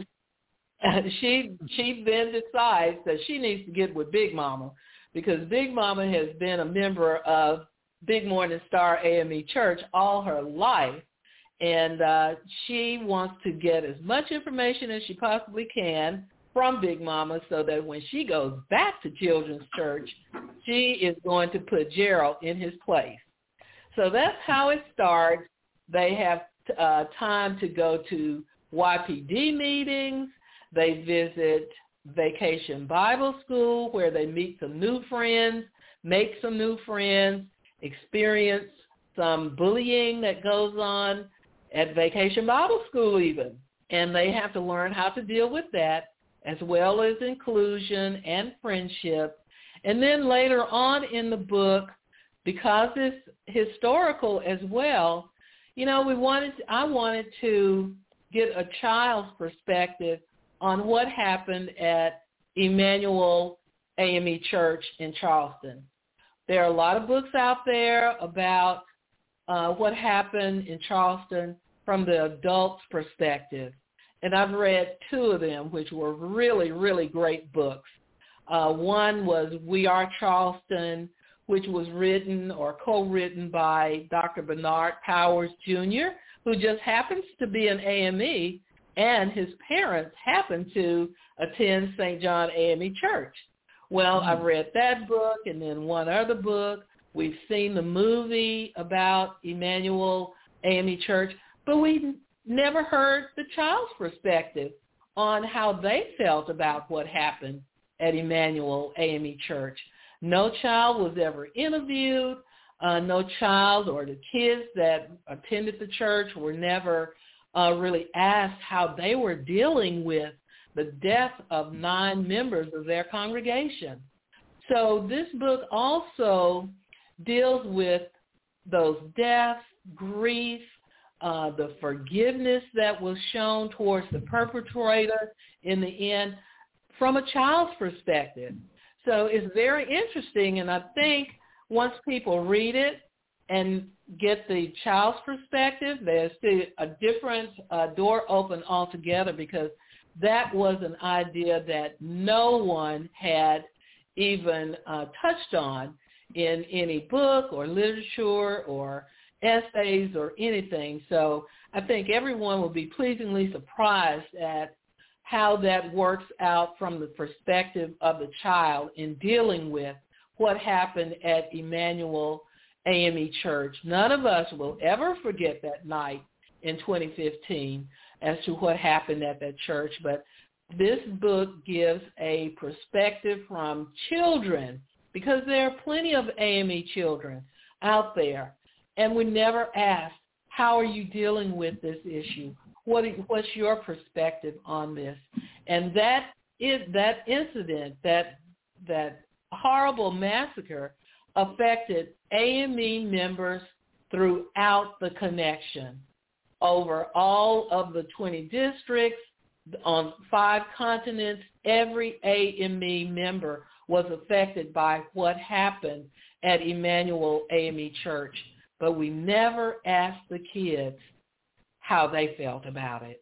E: She, she then decides that she needs to get with Big Mama because Big Mama has been a member of Big Morning Star A M E Church all her life. And uh, she wants to get as much information as she possibly can from Big Mama so that when she goes back to children's church, she is going to put Gerald in his place. So that's how it starts. They have uh, time to go to Y P D meetings. They visit Vacation Bible School where they meet some new friends, make some new friends, experience some bullying that goes on at Vacation Bible School even, and they have to learn how to deal with that, as well as inclusion and friendship. And then later on in the book, because it's historical as well, you know, we wanted, I wanted to get a child's perspective on what happened at Emmanuel A M E Church in Charleston. There are a lot of books out there about uh, what happened in Charleston from the adult's perspective. And I've read two of them, which were really, really great books. Uh, one was We Are Charleston, which was written or co-written by Doctor Bernard Powers, Junior, who just happens to be an A M E, and his parents happen to attend Saint John A M E Church. Well, I've read that book and then one other book. We've seen the movie about Emmanuel A M E Church, but we never heard the child's perspective on how they felt about what happened at Emmanuel A M E Church. No child was ever interviewed. Uh, no child or the kids that attended the church were never uh, really asked how they were dealing with the death of nine members of their congregation. So this book also deals with those deaths, grief, uh, the forgiveness that was shown towards the perpetrator in the end from a child's perspective. So it's very interesting, and I think once people read it and get the child's perspective, there's a different uh, door open altogether, because that was an idea that no one had even uh, touched on in any book or literature or essays or anything. So I think everyone will be pleasantly surprised at how that works out from the perspective of the child in dealing with what happened at Emmanuel A M E Church. None of us will ever forget that night in twenty fifteen as to what happened at that church, but this book gives a perspective from children, because there are plenty of A M E children out there, and we never ask, how are you dealing with this issue? What, what's your perspective on this? And that is that incident, that that horrible massacre, affected A M E members throughout the connection, over all of the twenty districts, on five continents. Every A M E member was affected by what happened at Emmanuel A M E Church, but we never asked the kids how they felt about it.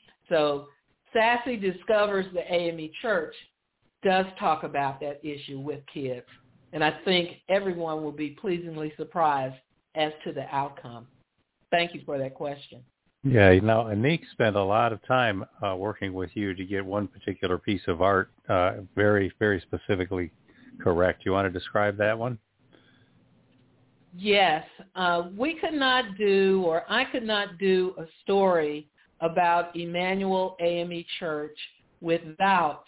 E: So Sassy Discovers the A M E Church does talk about that issue with kids, and I think everyone will be pleasantly surprised as to the outcome. Thank you for that question.
D: Yeah, you know, Anique spent a lot of time uh, working with you to get one particular piece of art uh, very, very specifically correct. You want to describe that one?
E: Yes. Uh, we could not do, or I could not do a story about Emmanuel A M E Church without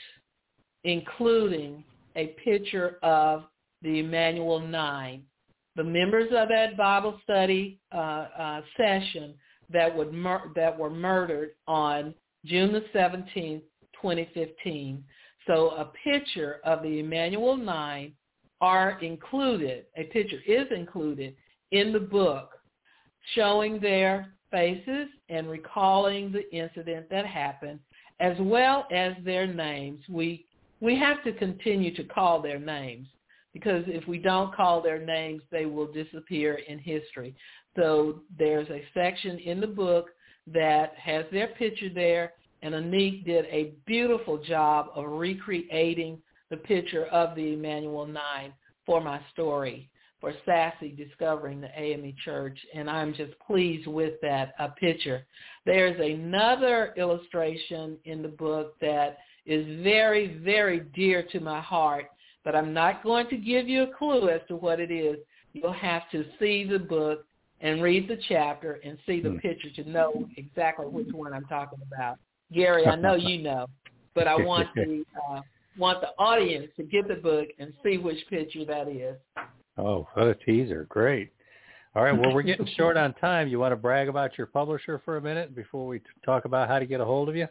E: including a picture of the Emmanuel Nine, the members of that Bible study uh, uh, session that would mur- that were murdered on June the seventeenth, twenty fifteen. So a picture of the Emmanuel Nine are included, a picture is included in the book, showing their faces and recalling the incident that happened, as well as their names. We we have to continue to call their names, because if we don't call their names, they will disappear in history. So there's a section in the book that has their picture there, and Anique did a beautiful job of recreating the picture of the Emmanuel Nine for my story, for Sassy Discovering the A M E Church, and I'm just pleased with that uh, picture. There's another illustration in the book that is very, very dear to my heart, but I'm not going to give you a clue as to what it is. You'll have to see the book and read the chapter and see the picture to know exactly which one I'm talking about. Gary, I know you know, but I want the uh, want the audience to get the book and see which picture that is.
D: Oh, what a teaser. Great. All right, well, we're getting short on time. You want to brag about your publisher for a minute before we talk about how to get a hold of you?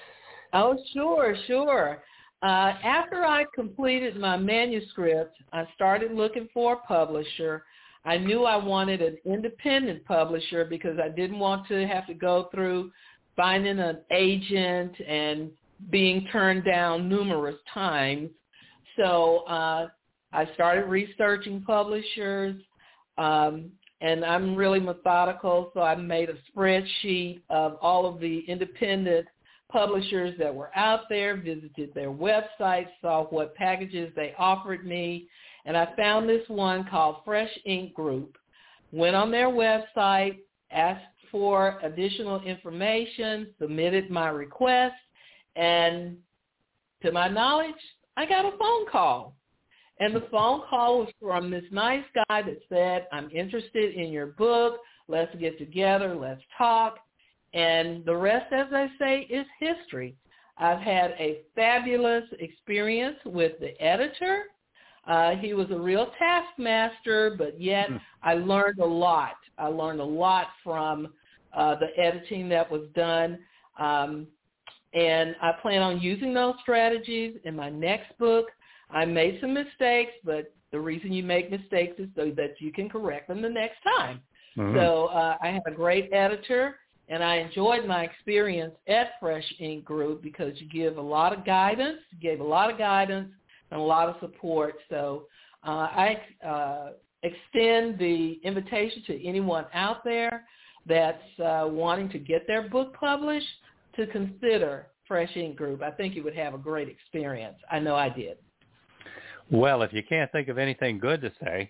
E: Oh, sure, sure. Uh, after I completed my manuscript, I started looking for a publisher. I knew I wanted an independent publisher because I didn't want to have to go through finding an agent and being turned down numerous times. So uh, I started researching publishers, um, and I'm really methodical, so I made a spreadsheet of all of the independent publishers that were out there, visited their websites, saw what packages they offered me, and I found this one called Fresh Ink Group. Went on their website, asked for additional information, submitted my request, and to my knowledge, I got a phone call. And the phone call was from this nice guy that said, I'm interested in your book. Let's get together. Let's talk. And the rest, as I say, is history. I've had a fabulous experience with the editor. Uh, he was a real taskmaster, but yet mm. I learned a lot. I learned a lot from uh, the editing that was done. Um, and I plan on using those strategies in my next book. I made some mistakes, but the reason you make mistakes is so that you can correct them the next time. Mm-hmm. So uh, I had a great editor, and I enjoyed my experience at Fresh Ink Group because you give a lot of guidance, you gave a lot of guidance and a lot of support. So uh, I uh, extend the invitation to anyone out there that's uh, wanting to get their book published to consider Fresh Ink Group. I think you would have a great experience. I know I did.
D: Well, if you can't think of anything good to say,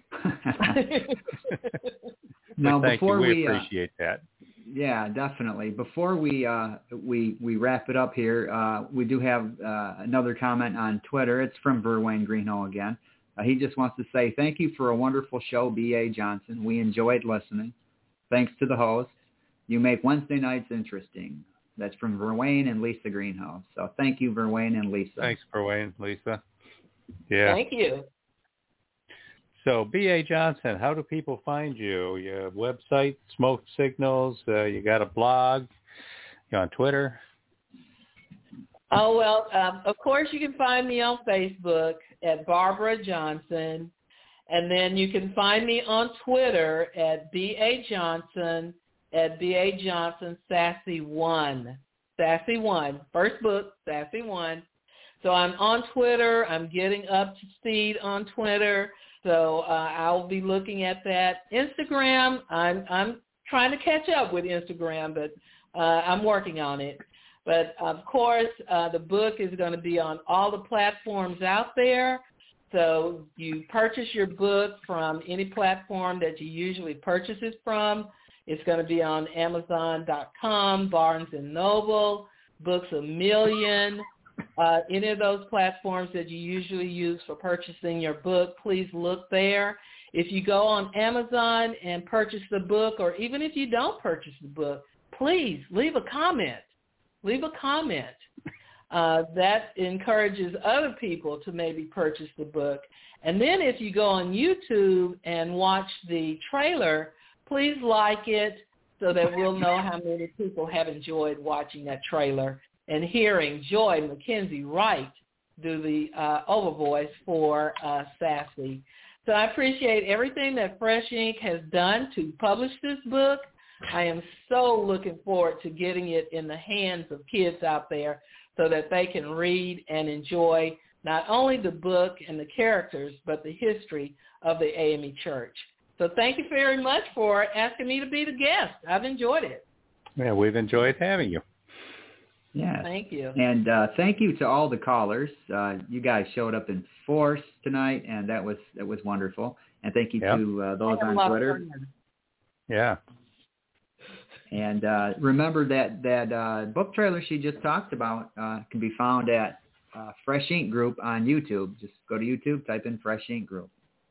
C: now,
D: thank
C: before
D: you. We,
C: we
D: appreciate
C: uh,
D: that.
C: Yeah, definitely. Before we uh, we we wrap it up here, uh, we do have uh, another comment on Twitter. It's from Verwayne Greenhill again. Uh, he just wants to say, thank you for a wonderful show, B A. Johnson. We enjoyed listening. Thanks to the host. You make Wednesday nights interesting. That's from Verwayne and Lisa Greenhill. So thank you, Verwayne and Lisa.
D: Thanks, Verwayne, Lisa. Yeah.
E: Thank you.
D: So, B A. Johnson, how do people find you? Your website, Smoke Signals, uh, you got a blog, you're on Twitter?
E: Oh, well, um, of course you can find me on Facebook at Barbara Johnson, and then you can find me on Twitter at B A. Johnson, at B A. Johnson Sassy one. Sassy one. First book, Sassy one. So I'm on Twitter. I'm getting up to speed on Twitter. So uh, I'll be looking at that. Instagram, I'm I'm trying to catch up with Instagram, but uh, I'm working on it. But, of course, uh, the book is going to be on all the platforms out there. So you purchase your book from any platform that you usually purchase it from. It's going to be on Amazon dot com, Barnes and Noble, Books A Million. Uh, any of those platforms that you usually use for purchasing your book, please look there. If you go on Amazon and purchase the book, or even if you don't purchase the book, please leave a comment. Leave a comment. Uh, that encourages other people to maybe purchase the book. And then if you go on YouTube and watch the trailer, please like it so that we'll know how many people have enjoyed watching that trailer and hearing Joy Mackenzie Wright do the uh, overvoice for uh, Sassy. So I appreciate everything that Fresh Ink has done to publish this book. I am so looking forward to getting it in the hands of kids out there so that they can read and enjoy not only the book and the characters, but the history of the A M E Church. So thank you very much for asking me to be the guest. I've enjoyed it.
D: Yeah, we've enjoyed having you.
C: Yeah.
E: Thank you.
C: And uh, thank you to all the callers. Uh, you guys showed up in force tonight, and that was that was wonderful. And thank you
D: yep.
C: to uh, those on Twitter.
D: Yeah.
C: And uh, remember that that uh, book trailer she just talked about uh, can be found at uh, Fresh Ink Group on YouTube. Just go to YouTube, type in Fresh Ink Group.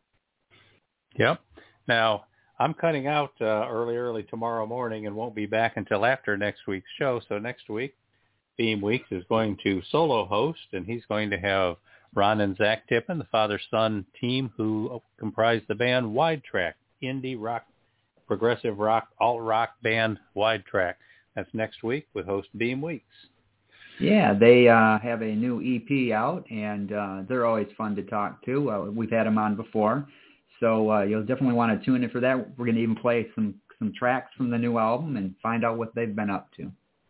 D: Yep. Now, I'm cutting out uh, early, early tomorrow morning and won't be back until after next week's show. So next week, Beam Weeks is going to solo host, and he's going to have Ron and Zach Tippin, the father-son team who comprise the band Wide Track, indie rock, progressive rock, alt-rock band Wide Track. That's next week with host Beam Weeks.
C: Yeah, they uh, have a new E P out, and uh, they're always fun to talk to. Uh, we've had them on before, so uh, you'll definitely want to tune in for that. We're going to even play some, some tracks from the new album and find out what they've been up to.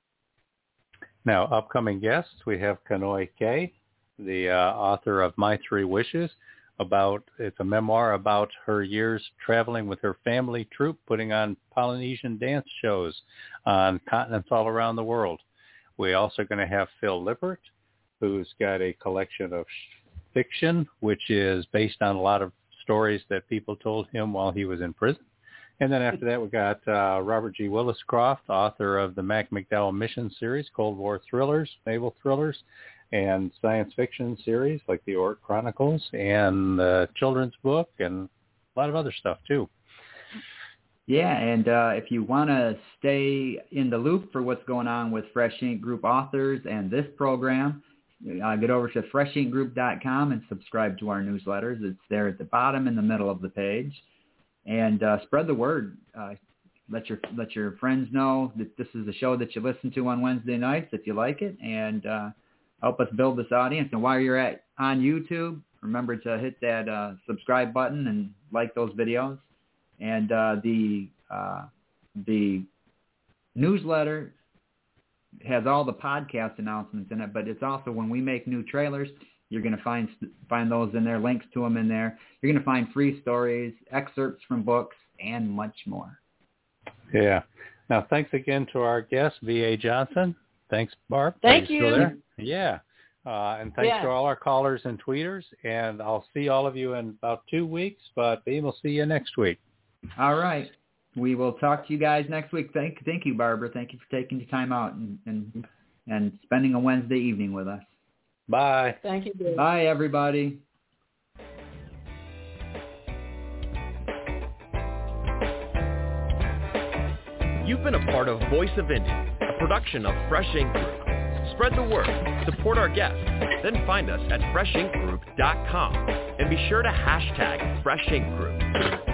D: Now, upcoming guests, we have Kanoi Kay, the uh, author of My Three Wishes. About it's a memoir about her years traveling with her family troupe, putting on Polynesian dance shows on continents all around the world. We're also going to have Phil Lippert, who's got a collection of fiction, which is based on a lot of stories that people told him while he was in prison. And then after that, we got uh, Robert G. Williscroft, author of the Mac McDowell Mission series, Cold War thrillers, naval thrillers, and science fiction series like the Orc Chronicles and the children's book and a lot of other stuff, too.
C: Yeah, and uh, if you want to stay in the loop for what's going on with Fresh Ink Group authors and this program, uh, get over to fresh ink group dot com and subscribe to our newsletters. It's there at the bottom in the middle of the page. And uh, spread the word. Uh, let your let your friends know that this is the show that you listen to on Wednesday nights if you like it, and uh, help us build this audience. And while you're at on YouTube, remember to hit that uh, subscribe button and like those videos. And uh, the uh, the newsletter has all the podcast announcements in it, but it's also when we make new trailers, you're going to find find those in there, links to them in there. You're going to find free stories, excerpts from books, and much more.
D: Yeah. Now, thanks again to our guest, V A Johnson. Thanks, Barb.
E: Thank
D: Are you.
E: you.
D: Still there? Yeah. Uh, and thanks
E: yeah.
D: to all our callers and tweeters. And I'll see all of you in about two weeks, but Beam will see you next week.
C: All right. We will talk to you guys next week. Thank, thank you, Barbara. Thank you for taking the time out and, and, and spending a Wednesday evening with us.
D: Bye.
E: Thank you, Dave.
C: Bye, everybody.
B: You've been a part of Voice of Indie, a production of Fresh Ink Group. Spread the word, support our guests, then find us at fresh ink group dot com and be sure to hashtag Fresh Ink Group.